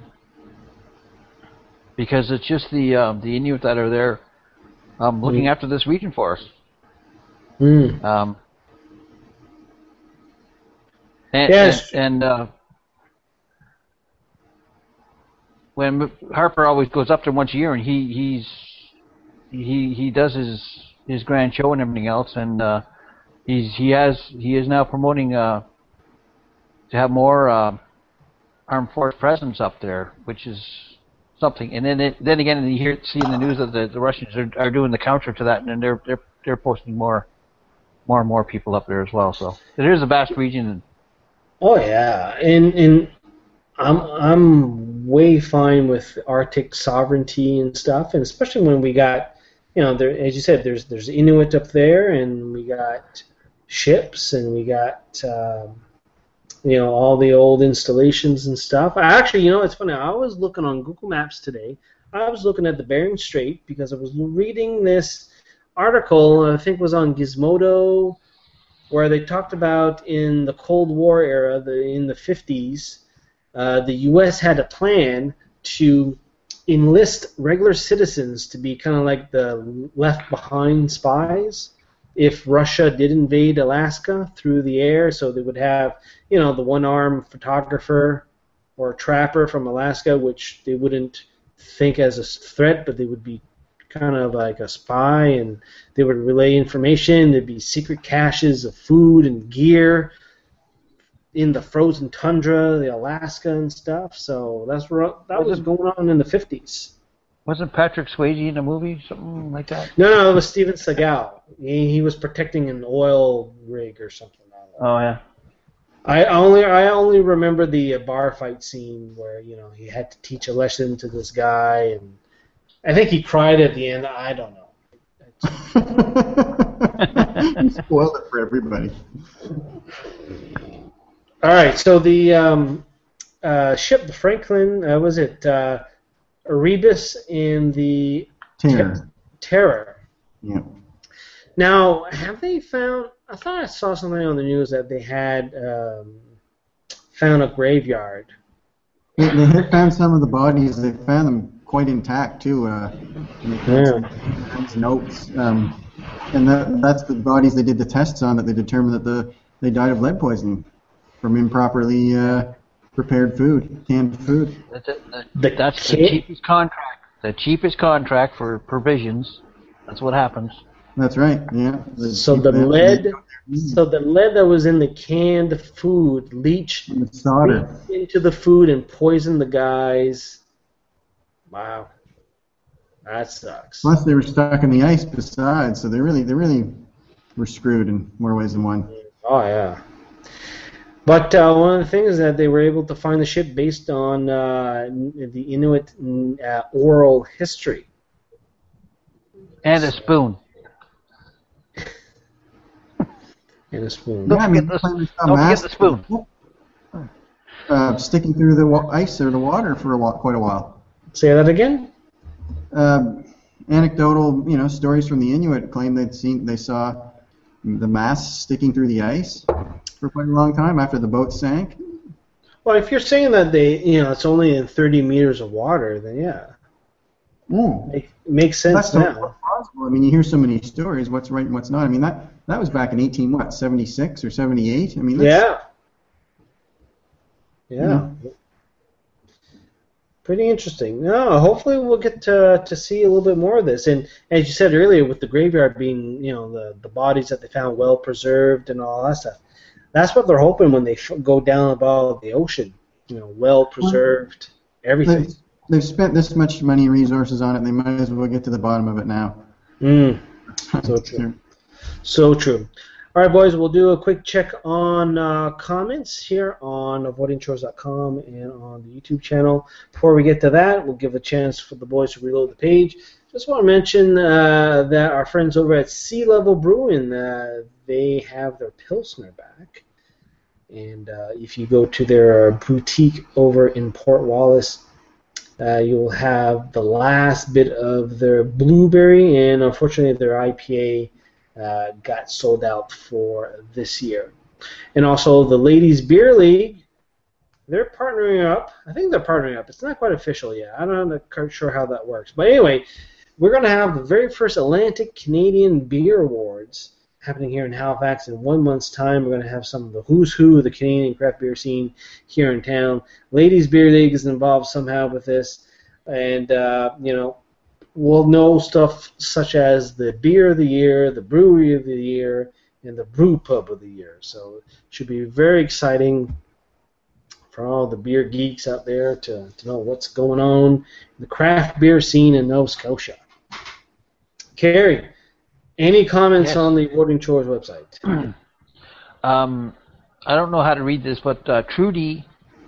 S3: because it's just the um, the Inuit that are there um, looking mm. after this region for us.
S1: Mm.
S3: Um, and
S1: yes.
S3: and, and uh, when Harper always goes up there once a year, and he he's he he does his his grand show and everything else, and uh, he's he has he is now promoting uh, to have more uh, armed force presence up there, which is something. And then it, then again, you hear see in the news that the, the Russians are, are doing the counter to that, and they're they're they're posting more more and more people up there as well. So it is a vast region.
S1: Oh yeah, and and I'm I'm way fine with Arctic sovereignty and stuff, and especially when we got, you know, there, as you said, there's there's Inuit up there, and we got ships, and we got um, you know, all the old installations and stuff. I actually, you know, it's funny. I was looking on Google Maps today. I was looking at the Bering Strait because I was reading this article, I think it was on Gizmodo, where they talked about in the Cold War era, the, in the fifties, uh, the U S had a plan to enlist regular citizens to be kind of like the left-behind spies if Russia did invade Alaska through the air. So they would have, you know, the one-armed photographer or trapper from Alaska, which they wouldn't think as a threat, but they would be kind of like a spy, and they would relay information. There'd be secret caches of food and gear in the frozen tundra, the Alaska and stuff. So that's what that was going on in the fifties.
S3: Wasn't Patrick Swayze in a movie, something like that?
S1: No, no, it was Steven Seagal. He, he was protecting an oil rig or something.
S3: Oh yeah.
S1: I only I only remember the bar fight scene where, you know, he had to teach a lesson to this guy, and I think he cried at the end. I don't know.
S2: You spoiled it for everybody.
S1: All right, so the um, uh, ship, the Franklin, uh, was it uh, Erebus and the
S2: Terror.
S1: Ter- Terror.
S2: Yeah.
S1: Now, have they found? I thought I saw something on the news that they had um, found a graveyard.
S2: They, they had found some of the bodies. They found them quite intact too. Uh, and they found
S1: Yeah.
S2: some notes, um, and that, that's the bodies they did the tests on, that they determined that the they died of lead poisoning. from improperly uh, prepared food, canned food.
S3: That's it. That-
S1: The
S3: That's the
S1: kit?
S3: cheapest contract. The cheapest contract for provisions. That's what happens.
S2: That's right. Yeah.
S1: So the lead, so the lead that was in the canned food leached
S2: The solder.
S1: into the food and poisoned the guys. Wow, that sucks.
S2: Plus, they were stuck in the ice besides, so they really, they really were screwed in more ways than one.
S1: Oh yeah. But uh, one of the things is that they were able to find the ship based on uh, the Inuit uh, oral history.
S3: And a spoon.
S1: And a spoon.
S3: Don't
S2: Yeah, I mean,
S3: forget the-
S2: plainly saw
S3: don't forget
S2: masks
S3: the spoon.
S2: Uh, sticking through the wa- ice or the water for a while, quite a while.
S1: Say that again?
S2: Uh, anecdotal, you know, stories from the Inuit claim they'd seen, they saw the masks sticking through the ice for quite a long time after the boat sank.
S1: Well, if you're saying that they, you know, it's only in thirty meters of water, then yeah,
S2: Mm.
S1: make, makes sense
S2: That's so
S1: now.
S2: plausible. I mean, you hear so many stories. What's right and what's not. I mean, that that was back in eighteen what seventy-six or seventy-eight. I mean, that's,
S1: Yeah. Yeah. Pretty interesting. No, hopefully we'll get to to see a little bit more of this. And as you said earlier, with the graveyard being, you know, the, the bodies that they found well preserved and all that stuff, that's what they're hoping when they sh- go down about the ocean. You know, well preserved, everything.
S2: They've, they've spent this much money and resources on it. They might as well get to the bottom of it now.
S1: Mm. So true. So true. All right, boys, we'll do a quick check on uh, comments here on avoiding chores dot com and on the YouTube channel. Before we get to that, we'll give a chance for the boys to reload the page. Just want to mention uh, that our friends over at Sea Level Brewing, uh, they have their Pilsner back. And uh, if you go to their boutique over in Port Wallace, uh, you'll have the last bit of their blueberry, and unfortunately their I P A Uh, got sold out for this year. And also the Ladies Beer League, they're partnering up. I think they're partnering up. It's not quite official yet. I'm not quite sure how that works. But anyway, we're going to have the very first Atlantic Canadian Beer Awards happening here in Halifax in one month's time. We're going to have some of the who's who of the Canadian craft beer scene here in town. Ladies Beer League is involved somehow with this. And, uh, you know, we'll know stuff such as the beer of the year, the brewery of the year, and the brew pub of the year. So it should be very exciting for all the beer geeks out there to, to know what's going on in the craft beer scene in Nova Scotia. Carrie, any comments
S3: Yes.
S1: on the Avoiding Chores website?
S3: Um, I don't know how to read this, but uh, Trudy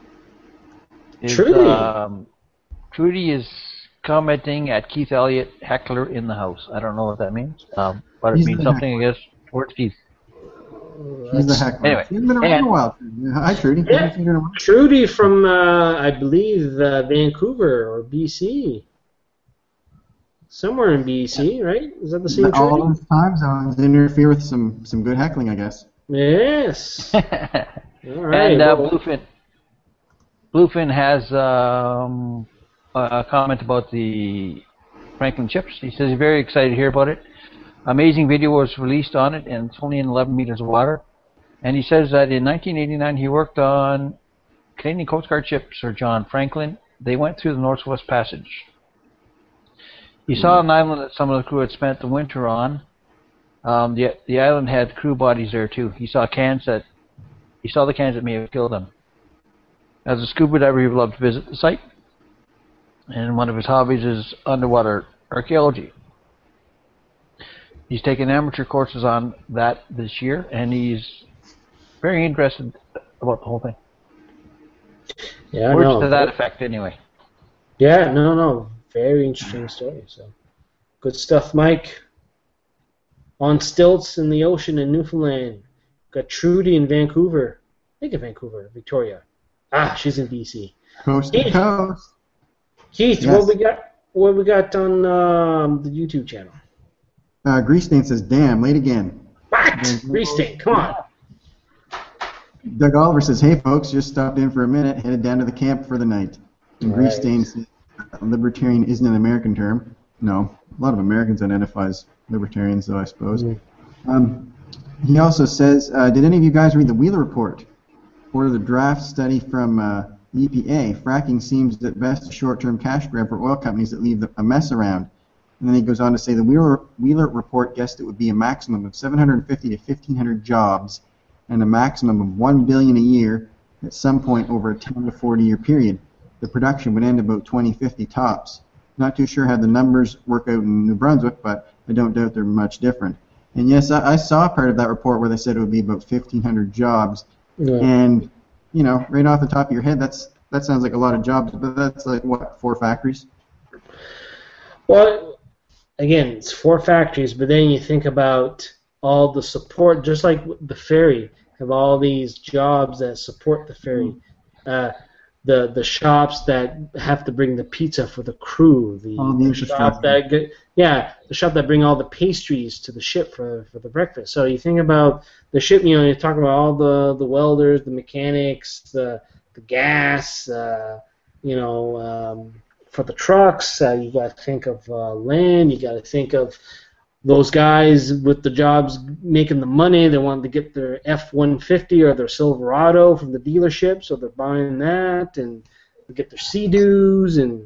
S3: is
S1: Trudy.
S3: Um, Trudy is commenting at Keith Elliott, heckler in the house. I don't know what that means, um, but it
S2: He's
S3: means
S2: the
S3: something, I guess, towards Keith.
S2: He's the heckler.
S3: Anyway,
S2: He's been around
S3: and-
S2: a while. Hi, Trudy.
S1: Yeah.
S2: Haven't seen her in a while.
S1: Trudy from, uh, I believe, uh, Vancouver or B C. Somewhere in B C, right? Is that the same
S2: All
S1: Trudy?
S2: those time zones interfere with some, some good heckling, I guess.
S1: Yes. All right.
S3: and uh,
S1: well,
S3: Bluefin, Bluefin has um, a comment about the Franklin chips. He says he's very excited to hear about it. Amazing video was released on it, and it's only in eleven meters of water. And he says that in nineteen eighty-nine he worked on Canadian Coast Guard ships, Sir John Franklin. They went through the Northwest Passage. He saw an island that some of the crew had spent the winter on. Um, the the island had crew bodies there too. He saw cans that he saw the cans that may have killed them. As a scuba diver, he would love to visit the site, and one of his hobbies is underwater archaeology. He's taken amateur courses on that this year, and he's very interested about the whole thing.
S1: yeah,
S3: Words
S1: no.
S3: to that effect, anyway.
S1: Yeah, no, no. Very interesting story. So, good stuff, Mike. On stilts in the ocean in Newfoundland. Got Trudy in Vancouver. I think of Vancouver, Victoria. Ah, she's in B C.
S2: Coast to
S1: Keith.
S2: coast.
S1: Keith,
S2: Yes.
S1: what we got? What we got on um, the YouTube channel?
S2: Uh, Grease Stain says, damn, late again.
S1: What? Resting, come on.
S2: Doug Oliver says, hey, folks, just stopped in for a minute, headed down to the camp for the night. And Grease
S1: Right.
S2: Stain says, libertarian isn't an American term. No, a lot of Americans identify as libertarians, though, I suppose.
S1: Mm.
S2: Um, he also says, uh, did any of you guys read the Wheeler Report? or the draft study from uh, the E P A, fracking seems at best a short-term cash grab for oil companies that leave the, a mess around. And then he goes on to say the Wheeler, Wheeler report guessed it would be a maximum of seven hundred fifty to fifteen hundred jobs and a maximum of one billion dollars a year at some point over a ten to forty year period. The production would end about twenty fifty tops. Not too sure how the numbers work out in New Brunswick, but I don't doubt they're much different. And yes, I, I saw part of that report where they said it would be about fifteen hundred jobs. Yeah. And, you know, right off the top of your head, that's that sounds like a lot of jobs, but that's like, what, four factories?
S1: Well, again, it's four factories, but then you think about all the support, just like the ferry, have all these jobs that support the ferry. Uh, the the shops that have to bring the pizza for the crew, the,
S2: all the,
S1: the shop that get, yeah, the shop that bring all the pastries to the ship for for the breakfast. So you think about the ship, you know, you're talking about all the, the welders, the mechanics, the the gas, uh, you know, um, for the trucks. Uh, you got to think of uh, land. You got to think of those guys with the jobs making the money. They want to get their F one fifty or their Silverado from the dealership, so they're buying that, and they get their Sea-Doos, and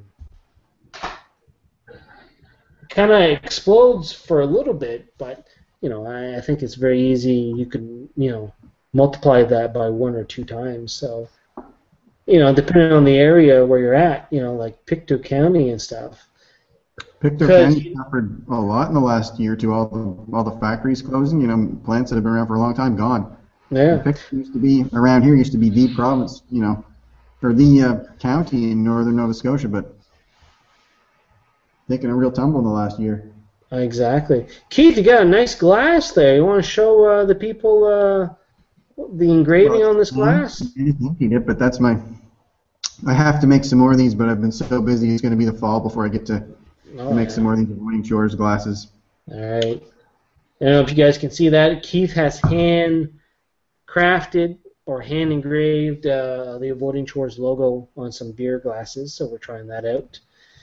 S1: kind of explodes for a little bit, but you know, I, I think it's very easy. You can, you know, multiply that by one or two times. So, you know, depending on the area where you're at, you know, like Pictou County and stuff.
S2: Pictou County suffered a lot in the last year or two. All the all the factories closing. You know, plants that have been around for a long time gone.
S1: Yeah.
S2: Pictou used to be around here. Used to be the province, you know, or the uh, county in northern Nova Scotia, but taking a real tumble in the last year.
S1: Exactly. Keith, you got a nice glass there. You want to show uh, the people uh, the engraving well, on this glass?
S2: I emptied it, but that's my. I have to make some more of these, but I've been so busy. It's going to be the fall before I get to oh, make yeah. some more of these avoiding chores glasses.
S1: All right. I don't know if you guys can see that. Keith has hand crafted or hand engraved uh, the Avoiding Chores logo on some beer glasses, so we're trying that out.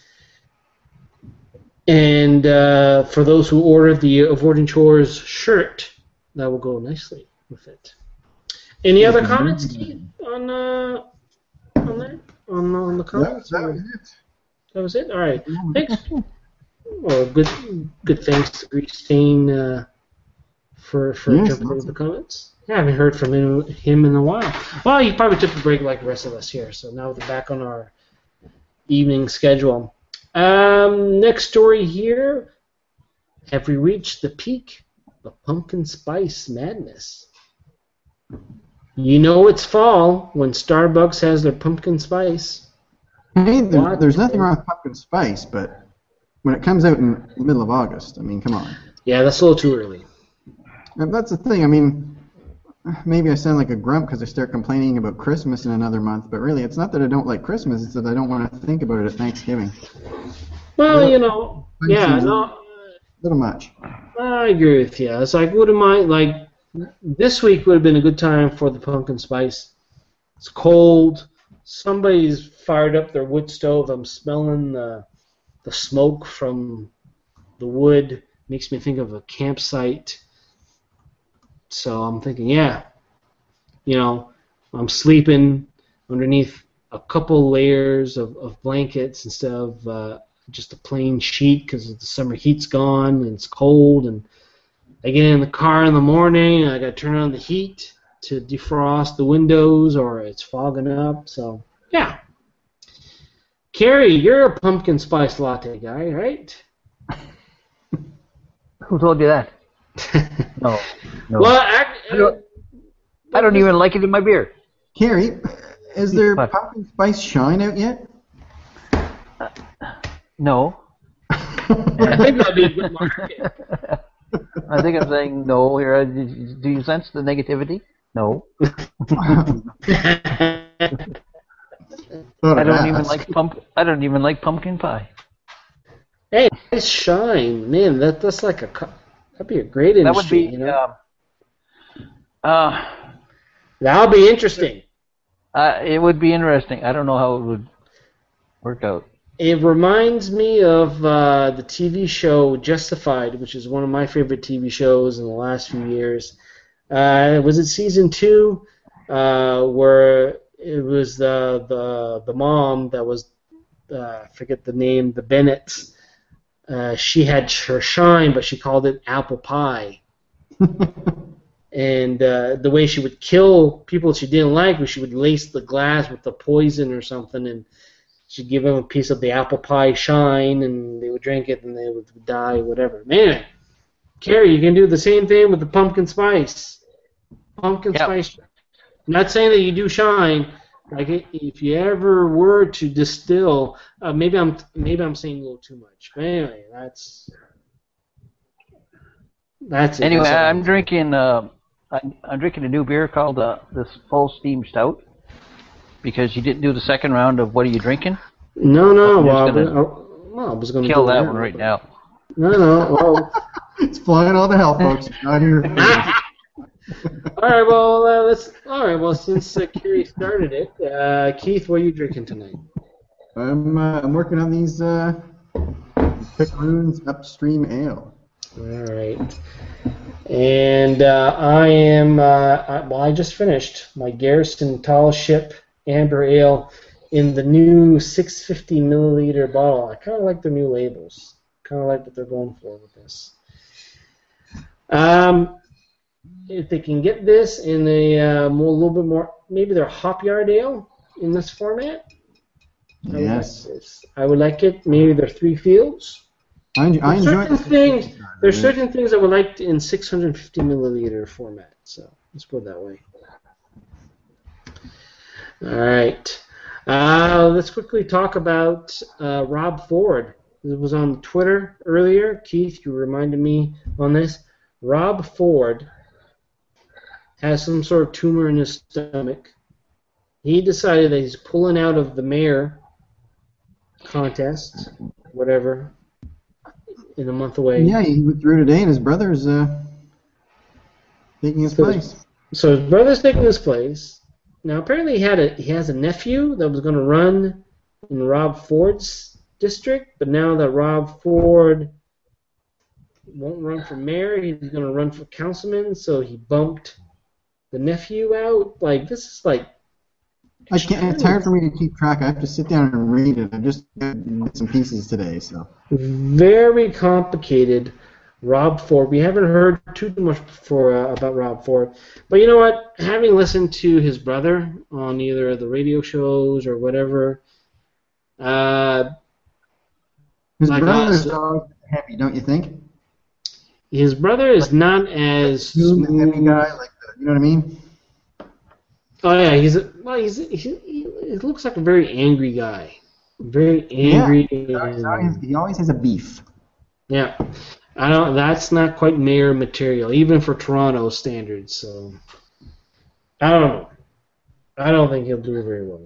S1: And uh, for those who ordered the Avoiding Chores shirt, that will go nicely with it. Any other comments, Keith, on uh, on that? On, on the comments?
S2: That, that was it.
S1: That was it? All right. Thanks. Well, good good thanks to Christine uh, for, for
S2: yes,
S1: interpreting the comments. Yeah, I haven't heard from him, him in a while. Well, he probably took a break like the rest of us here, so now we're back on our evening schedule. Um, next story here. Have we reached the peak of pumpkin spice madness? You know it's fall when Starbucks has their pumpkin spice.
S2: Hey, there, there's nothing wrong with pumpkin spice, but when it comes out in the middle of August, I mean, come on.
S1: Yeah, that's a little too early.
S2: And that's the thing. I mean, maybe I sound like a grump because I start complaining about Christmas in another month, but really, it's not that I don't like Christmas; it's that I don't want to think about it at Thanksgiving.
S1: Well, you know, yeah, no,
S2: a little much.
S1: I agree with you. It's like, wouldn't mind, like, this week would have been a good time for the pumpkin spice. It's cold. Somebody's fired up their wood stove. I'm smelling the the smoke from the wood. Makes me think of a campsite. So I'm thinking, yeah, you know, I'm sleeping underneath a couple layers of, of blankets instead of uh, just a plain sheet because the summer heat's gone and it's cold. And I get in the car in the morning and I got to turn on the heat to defrost the windows or it's fogging up. So, yeah. Carrie, you're a pumpkin spice latte guy, right?
S3: Who told you that? No. no.
S1: Well, I,
S3: I, don't, I don't even like it in my beer.
S2: Carrie, is there what? Pumpkin spice shine out yet?
S3: Uh, no.
S1: I think that'd be a good market.
S3: I think I'm saying no here. Do you sense the negativity? No. I don't even like pump. I don't even like pumpkin pie.
S1: Hey, nice shine, man. That that's like a that'd be a great industry.
S3: That would be.
S1: You know?
S3: uh, uh,
S1: That'll be interesting.
S3: Uh, it would be interesting. I don't know how it would work out.
S1: It reminds me of uh, the T V show Justified, which is one of my favorite T V shows in the last few years. Uh, was it season two? uh, where it was the the the mom that was uh, I forget the name, the Bennetts. Uh, she had her shine, but she called it apple pie. And uh, the way she would kill people she didn't like was she would lace the glass with the poison or something, and she'd give them a piece of the apple pie shine, and they would drink it, and they would die, whatever. Man, Carrie, you can do the same thing with the pumpkin spice. Pumpkin
S3: Yep.
S1: spice. I'm not saying that you do shine. Like if you ever were to distill, uh, maybe I'm maybe I'm saying a little too much. But anyway, that's that's it.
S3: Anyway,
S1: That's all.
S3: I'm drinking. Uh, I'm, I'm drinking a new beer called uh, this Full Steam Stout because you didn't do the second round of what are you drinking?
S1: No, no.
S3: I'm just
S1: Well, I
S3: gonna
S1: was- well, I was going to
S3: Kill
S1: do
S3: that one right now.
S1: No, no. Well,
S2: It's flying all to hell, folks. Not here.
S1: all right. Well, uh, let's. All right. Well, since uh, Carrie started it, uh, Keith, what are you drinking tonight?
S2: I'm uh, I'm working on these uh, Pickeroons Upstream Ale.
S1: All right. And uh, I am. Uh, I, well, I just finished my Garrison Tall Ship Amber Ale in the new six hundred fifty milliliter bottle. I kind of like the new labels. Kind of like what they're going for with this. Um, if they can get this in a uh, more, a little bit more, maybe their Hop Yard Ale in this format. I would
S2: Yes.
S1: like this. I would like it. Maybe their Three Fields.
S2: I, enjoy, I
S1: There's
S2: enjoy
S1: certain
S2: the-
S1: things. There's certain things I would like in six hundred fifty milliliter format. So let's put it that way. All right. Uh, let's quickly talk about uh, Rob Ford. It was on Twitter earlier. Keith, you reminded me on this. Rob Ford has some sort of tumor in his stomach. He decided that he's pulling out of the mayor contest, whatever, in a month away.
S2: Yeah, he withdrew today, and his brother's uh, taking his
S1: So-
S2: place.
S1: So his brother's taking his place. Now apparently he had a he has a nephew that was going to run in Rob Ford's district, but now that Rob Ford won't run for mayor, he's going to run for councilman. So he bumped the nephew out. Like this is like
S2: I can't. It's hard for me to keep track. I have to sit down and read it. I just got bits and pieces today, so.
S1: very complicated. Rob Ford. We haven't heard too much before uh, about Rob Ford, but you know what? Having listened to his brother on either the radio shows or whatever, uh,
S2: His
S1: Like
S2: brother's
S1: us.
S2: always happy, don't you think?
S1: his brother is not as
S2: He's the heavy
S1: smooth.
S2: guy, like the, you know what I mean?
S1: Oh yeah, he's a, well. He's he, he, he looks like a very angry guy, very angry.
S2: He always, always- he always has a beef.
S1: Yeah, I don't. That's not quite mayor material, even for Toronto standards. So I don't know. I don't think he'll do very well.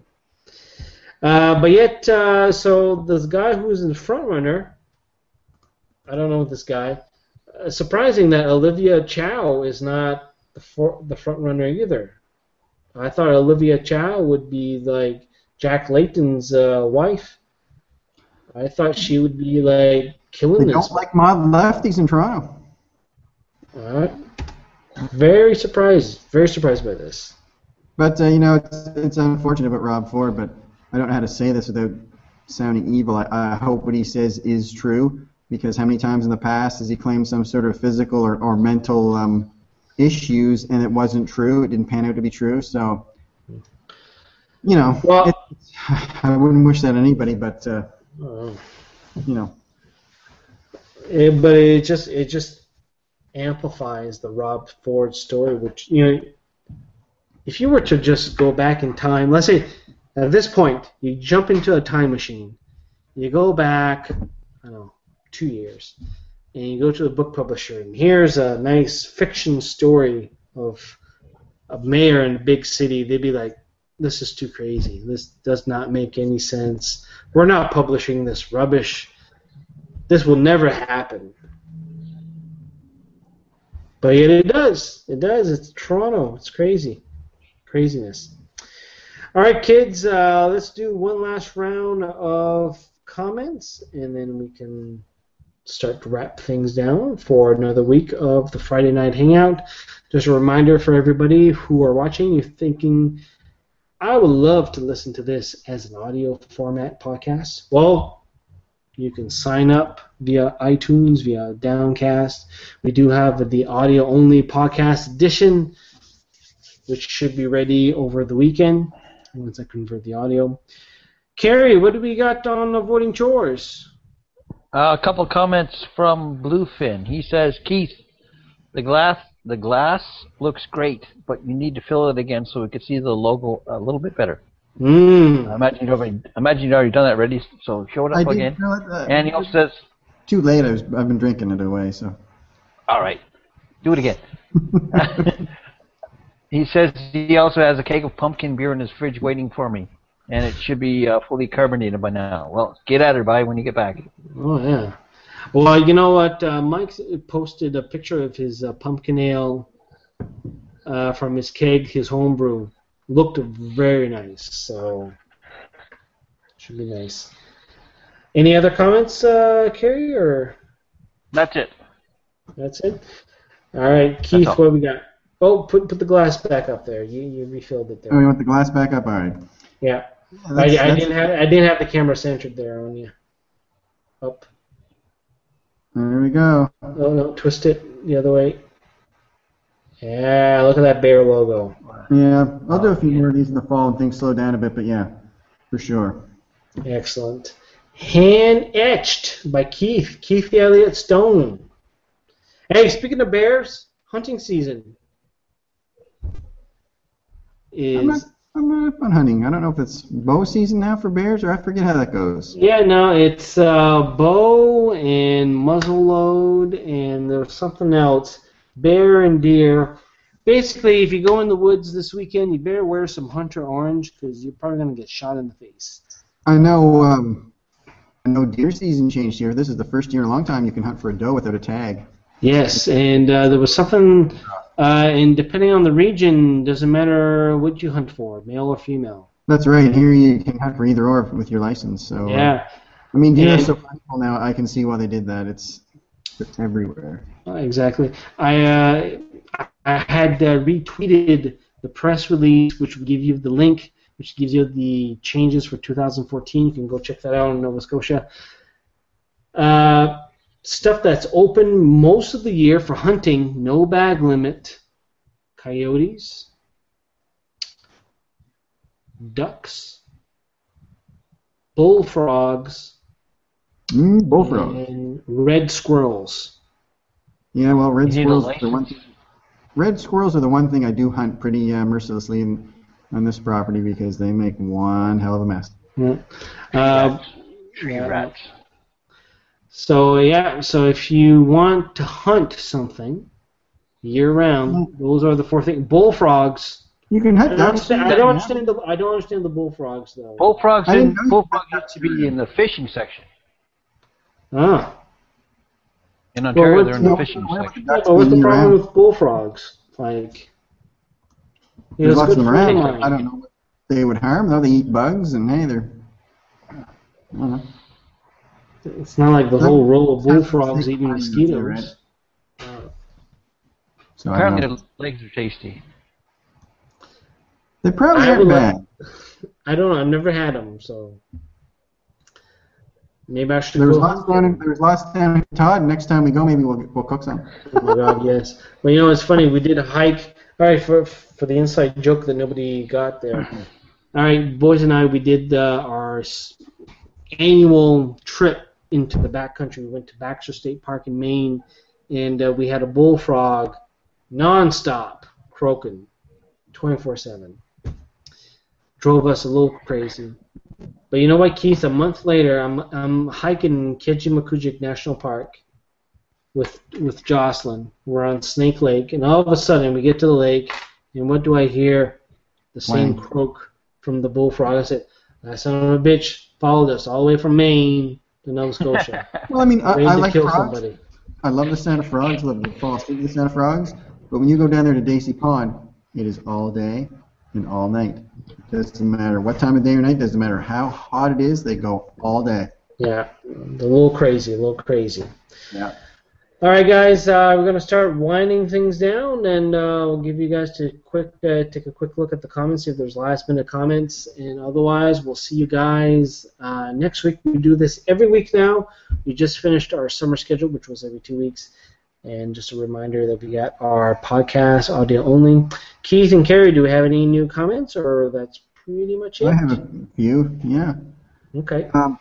S1: Uh, but yet, uh, so this guy who's in front runner, I don't know this guy. Uh, surprising that Olivia Chow is not the for, the front runner either. I thought Olivia Chow would be like Jack Layton's uh, wife. I thought she would be like killing
S2: They
S1: this.
S2: don't like mod lefties in Toronto.
S1: Alright. Very surprised. Very surprised by this.
S2: But, uh, you know, it's, it's unfortunate about Rob Ford, but I don't know how to say this without sounding evil. I, I hope what he says is true, because how many times in the past has he claimed some sort of physical or, or mental um, issues, and it wasn't true? It didn't pan out to be true. So, you know,
S1: Well-
S2: it, I wouldn't wish that on anybody, but, uh,
S1: Uh,
S2: you know.
S1: it, but it just it just amplifies the Rob Ford story, which, you know, if you were to just go back in time, let's say at this point, you jump into a time machine, you go back, I don't know, two years, and you go to the book publisher, and here's a nice fiction story of a mayor in a big city. They'd be like, this is too crazy. This does not make any sense. We're not publishing this rubbish. This will never happen. But yet it does. It does. It's Toronto. It's crazy. Craziness. All right, kids, uh, let's do one last round of comments, and then we can start to wrap things down for another week of the Friday Night Hangout. Just a reminder for everybody who are watching, you're thinking, I would love to listen to this as an audio format podcast. Well, you can sign up via iTunes, via Downcast. We do have the audio-only podcast edition, which should be ready over the weekend once I convert the audio. Carrie, what do we got on avoiding chores?
S3: Uh, a couple comments from Bluefin. He says, Keith, the glass the glass looks great, but you need to fill it again so we can see the logo a little bit better.
S1: Mm.
S3: I imagine you'd already, I imagine you'd already done that already, so show it up
S2: I did
S3: again.
S2: fill it, uh,
S3: And he also says,
S2: Too late. I was, I've been drinking it away, so.
S3: all right, do it again. He says he also has a keg of pumpkin beer in his fridge waiting for me, and it should be uh, fully carbonated by now. Well, get at her, bye, when you get back.
S1: Oh, yeah. Well, you know what? Uh, Mike posted a picture of his uh, pumpkin ale uh, from his keg, his homebrew. Looked very nice, so should be nice. Any other comments, uh, Carrie, or
S3: That's it.
S1: that's it? All right, Keith, what do we got? Oh, put put the glass back up there. You you refilled it there.
S2: Oh, you want the glass back up? All right.
S1: Yeah,
S2: Yeah,
S1: I,
S2: that's-
S1: I
S2: that's-
S1: didn't have I didn't have the camera centered there on you. Up.
S2: There we go.
S1: Oh no, twist it the other way. Yeah, look at that bear logo.
S2: Yeah, I'll do a few more of these in the fall when things slow down a bit, but yeah, for sure.
S1: Excellent. Hand etched by Keith, Keith Elliott Stone. Hey, speaking of bears, hunting season is.
S2: I'm not, I'm not up on hunting. I don't know if it's bow season now for bears, or I forget how that goes.
S1: Yeah, no, it's uh, bow and muzzleload, and there's something else. Bear and deer. Basically, if you go in the woods this weekend, you better wear some Hunter Orange because you're probably going to get shot in the face.
S2: I know. Um, I know deer season changed here. This is the first year in a long time you can hunt for a doe without a tag.
S1: Yes, and uh, there was something, uh, and depending on the region, doesn't matter what you hunt for, male or female.
S2: That's right. Here you can hunt for either or with your license. So.
S1: Yeah.
S2: Uh, I mean, deer
S1: And-
S2: are so plentiful now. I can see why they did that. It's it's everywhere.
S1: Uh, Exactly. I uh, I had uh, retweeted the press release, which would give you the link, which gives you the changes for two thousand fourteen. You can go check that out in Nova Scotia. Uh, stuff that's open most of the year for hunting, no bag limit. Coyotes, ducks, bullfrogs,
S2: Mm, bullfrog.
S1: and red squirrels.
S2: Yeah, well, red
S3: You need a
S2: squirrels are the one.
S3: license.
S2: Red squirrels are the one thing I do hunt pretty uh, mercilessly in, on this property because they make one hell of a mess.
S1: Yeah. Uh,
S3: Tree
S1: yeah.
S3: rats.
S1: So yeah, so if you want to hunt something year round, those are the four things. Bullfrogs.
S2: You can
S1: I
S2: hunt
S1: don't
S2: ducks.
S1: understand. I don't understand the. I don't understand the bullfrogs though.
S3: Bullfrogs,
S2: I
S3: in,
S2: didn't know you
S3: bullfrogs
S2: could
S3: used to be in the fishing section.
S1: Ah.
S3: In Ontario,
S1: what's
S3: they're in the
S2: the-
S3: fishing
S2: what's
S3: section.
S2: the- Ducks
S1: Oh, what's the
S2: being
S1: problem
S2: around.
S1: with bullfrogs? Like, you know,
S2: There's
S1: it's a
S2: lots of
S1: good
S2: them
S1: friend of
S2: around.
S1: mine.
S2: I don't know what they would harm though. They eat bugs and hey, they're. I don't know.
S1: It's not like the whole row of
S2: Sounds like
S1: bullfrogs
S2: snake
S1: eating
S2: biting too, right?
S1: mosquitoes. Uh,
S2: So I don't
S3: Apparently,
S2: know.
S3: the legs are tasty.
S2: They probably
S1: I
S2: aren't
S1: would
S2: bad.
S1: like- I don't know. I've never had them, so maybe I should
S2: There was
S1: go.
S2: lots down. in- There was lots down in Todd. Next time we go, maybe we'll we'll cook some.
S1: Oh my God, yes. Well, you know, it's funny. We did a hike. All right, for for the inside joke that nobody got there. All right, boys and I, we did uh, our s- annual trip into the backcountry. We went to Baxter State Park in Maine, and uh, we had a bullfrog nonstop croaking, twenty-four seven. Drove us a little crazy. But you know what, Keith? A month later, I'm I'm hiking Kejimakujik National Park with with Jocelyn. We're on Snake Lake, and all of a sudden we get to the lake, and what do I hear? The same
S2: Wang.
S1: croak from the bullfrog. I said, "That son of a bitch followed us all the way from Maine to Nova Scotia,
S2: Well, I mean, I,
S1: ready
S2: I
S1: to
S2: like
S1: kill
S2: frogs.
S1: somebody."
S2: I love the sound of frogs. I love to fall asleep to the sound of frogs. But when you go down there to Dacey Pond, it is all day and all night. Doesn't matter what time of day or night. Doesn't matter how hot it is. They go all day.
S1: Yeah, a little crazy, a little crazy.
S2: Yeah.
S1: All right, guys, uh, we're going to start winding things down, and uh, we'll give you guys to quick uh, take a quick look at the comments, see if there's last-minute comments, and otherwise, we'll see you guys uh, next week. We do this every week now. We just finished our summer schedule, which was every two weeks, and just a reminder that we got our podcast audio only. Keith and Carrie, do we have any new comments, or that's pretty much it?
S2: I have a few, yeah.
S1: Okay.
S2: Um,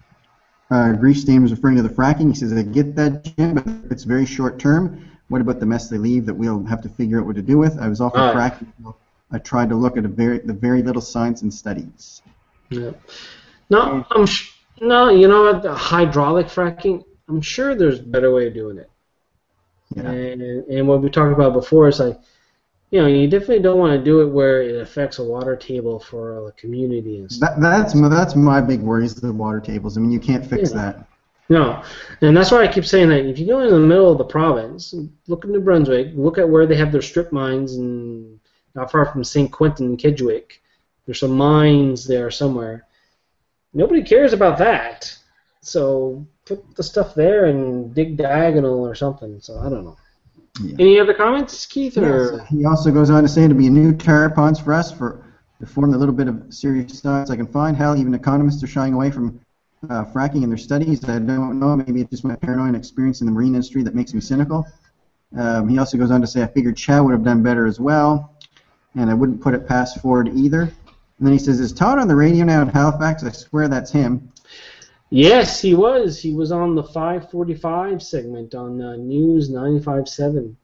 S2: Uh, Grease Steam is referring to the fracking. He says, I get that, Jim, but it's very short term. What about the mess they leave that we'll have to figure out what to do with? I was all for
S1: All right.
S2: fracking. I tried to look at a very, the very little science and studies.
S1: Yeah. No, I'm sh- no, you know what? The hydraulic fracking, I'm sure there's a better way of doing it.
S2: Yeah.
S1: And, and what we talked about before is like, you know, you definitely don't want to do it where it affects a water table for a community and stuff.
S2: That, that's my- that's my big worry is the water tables. I mean, you can't fix
S1: Yeah.
S2: that.
S1: No, and that's why I keep saying that if you go in the middle of the province, look at New Brunswick, look at where they have their strip mines, and not far from Saint Quentin and Kedgwick. There's some mines there somewhere. Nobody cares about that. So put the stuff there and dig diagonal or something. So I don't know.
S2: Yeah.
S1: Any other comments, Keith? Or
S2: Yes. He also goes on to say it'll be a new tire ponds for us for to form the little bit of serious science I can find. Hell, even economists are shying away from uh, fracking in their studies. I don't know. Maybe it's just my paranoid experience in the marine industry that makes me cynical. Um, he also goes on to say I figured Chow would have done better as well, and I wouldn't put it past Ford either. And then he says, is Todd on the radio now in Halifax? I swear that's him.
S1: yes, he was. He was on the five forty-five segment on uh, News ninety-five point seven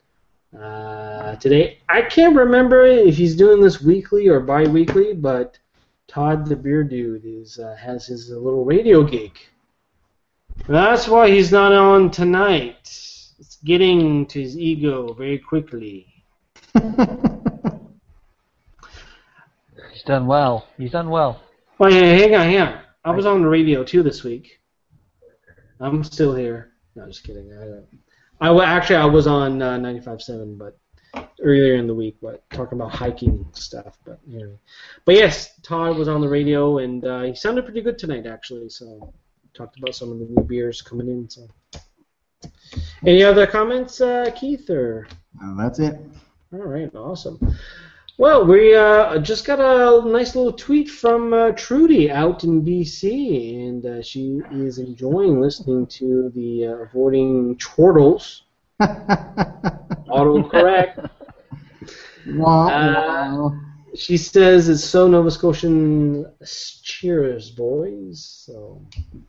S1: uh, today. I can't remember if he's doing this weekly or bi-weekly, but Todd the Beer Dude is uh, has his uh, little radio gig. That's why he's not on tonight. It's getting to his ego very quickly.
S3: He's done well. He's done well.
S1: Oh, yeah, hang on, hang on. I was on the radio too this week. I'm still here. No, just kidding. I, I wa- actually I was on uh, ninety-five point seven, but earlier in the week, but talking about hiking stuff. But anyway, but yes, Todd was on the radio, and uh, he sounded pretty good tonight, actually. So talked about some of the new beers coming in. So, any other comments, uh, Keith? Or
S2: Uh, that's it.
S1: all right, awesome. Well, we uh, just got a nice little tweet from uh, Trudy out in B C, and uh, she is enjoying listening to the uh, avoiding chortles. Autocorrect.
S2: Wah,
S1: Uh,
S2: wah.
S1: She says it's so Nova Scotian. Cheers, boys. So,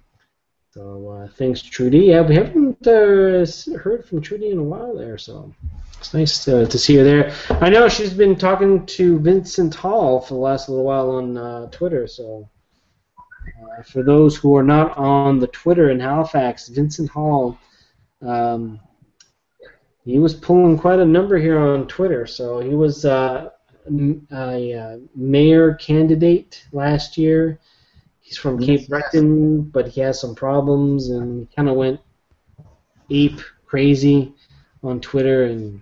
S1: so uh, thanks, Trudy. Yeah, we haven't uh, heard from Trudy in a while there, so it's nice to, to see her there. I know she's been talking to Vincent Hall for the last little while on uh, Twitter. So, uh, for those who are not on the Twitter in Halifax, Vincent Hall. Um, He was pulling quite a number here on Twitter. So he was uh, m- a uh, mayor candidate last year. He's from
S2: Yes,
S1: Cape
S2: yes.
S1: Breton, but he has some problems and kind of went ape crazy on Twitter and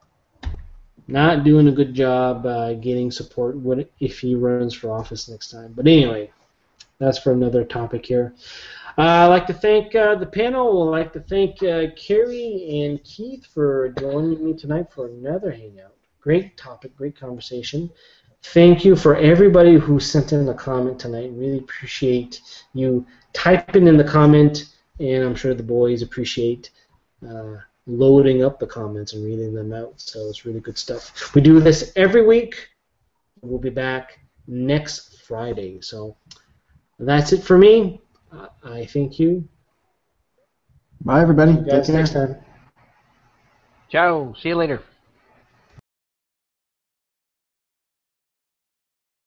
S1: not doing a good job uh, getting support when, if he runs for office next time. But anyway, that's for another topic here. Uh, I'd like to thank uh, the panel. I'd like to thank uh, Carrie and Keith for joining me tonight for another hangout. Great topic, great conversation. Thank you for everybody who sent in a comment tonight. Really appreciate you typing in the comment, and I'm sure the boys appreciate uh, loading up the comments and reading them out. So it's really good stuff. We do this every week. We'll be back next Friday. So that's it for me. I thank you.
S2: Bye, everybody.
S1: See you guys
S2: Take care.
S1: next time.
S3: Ciao. See you later.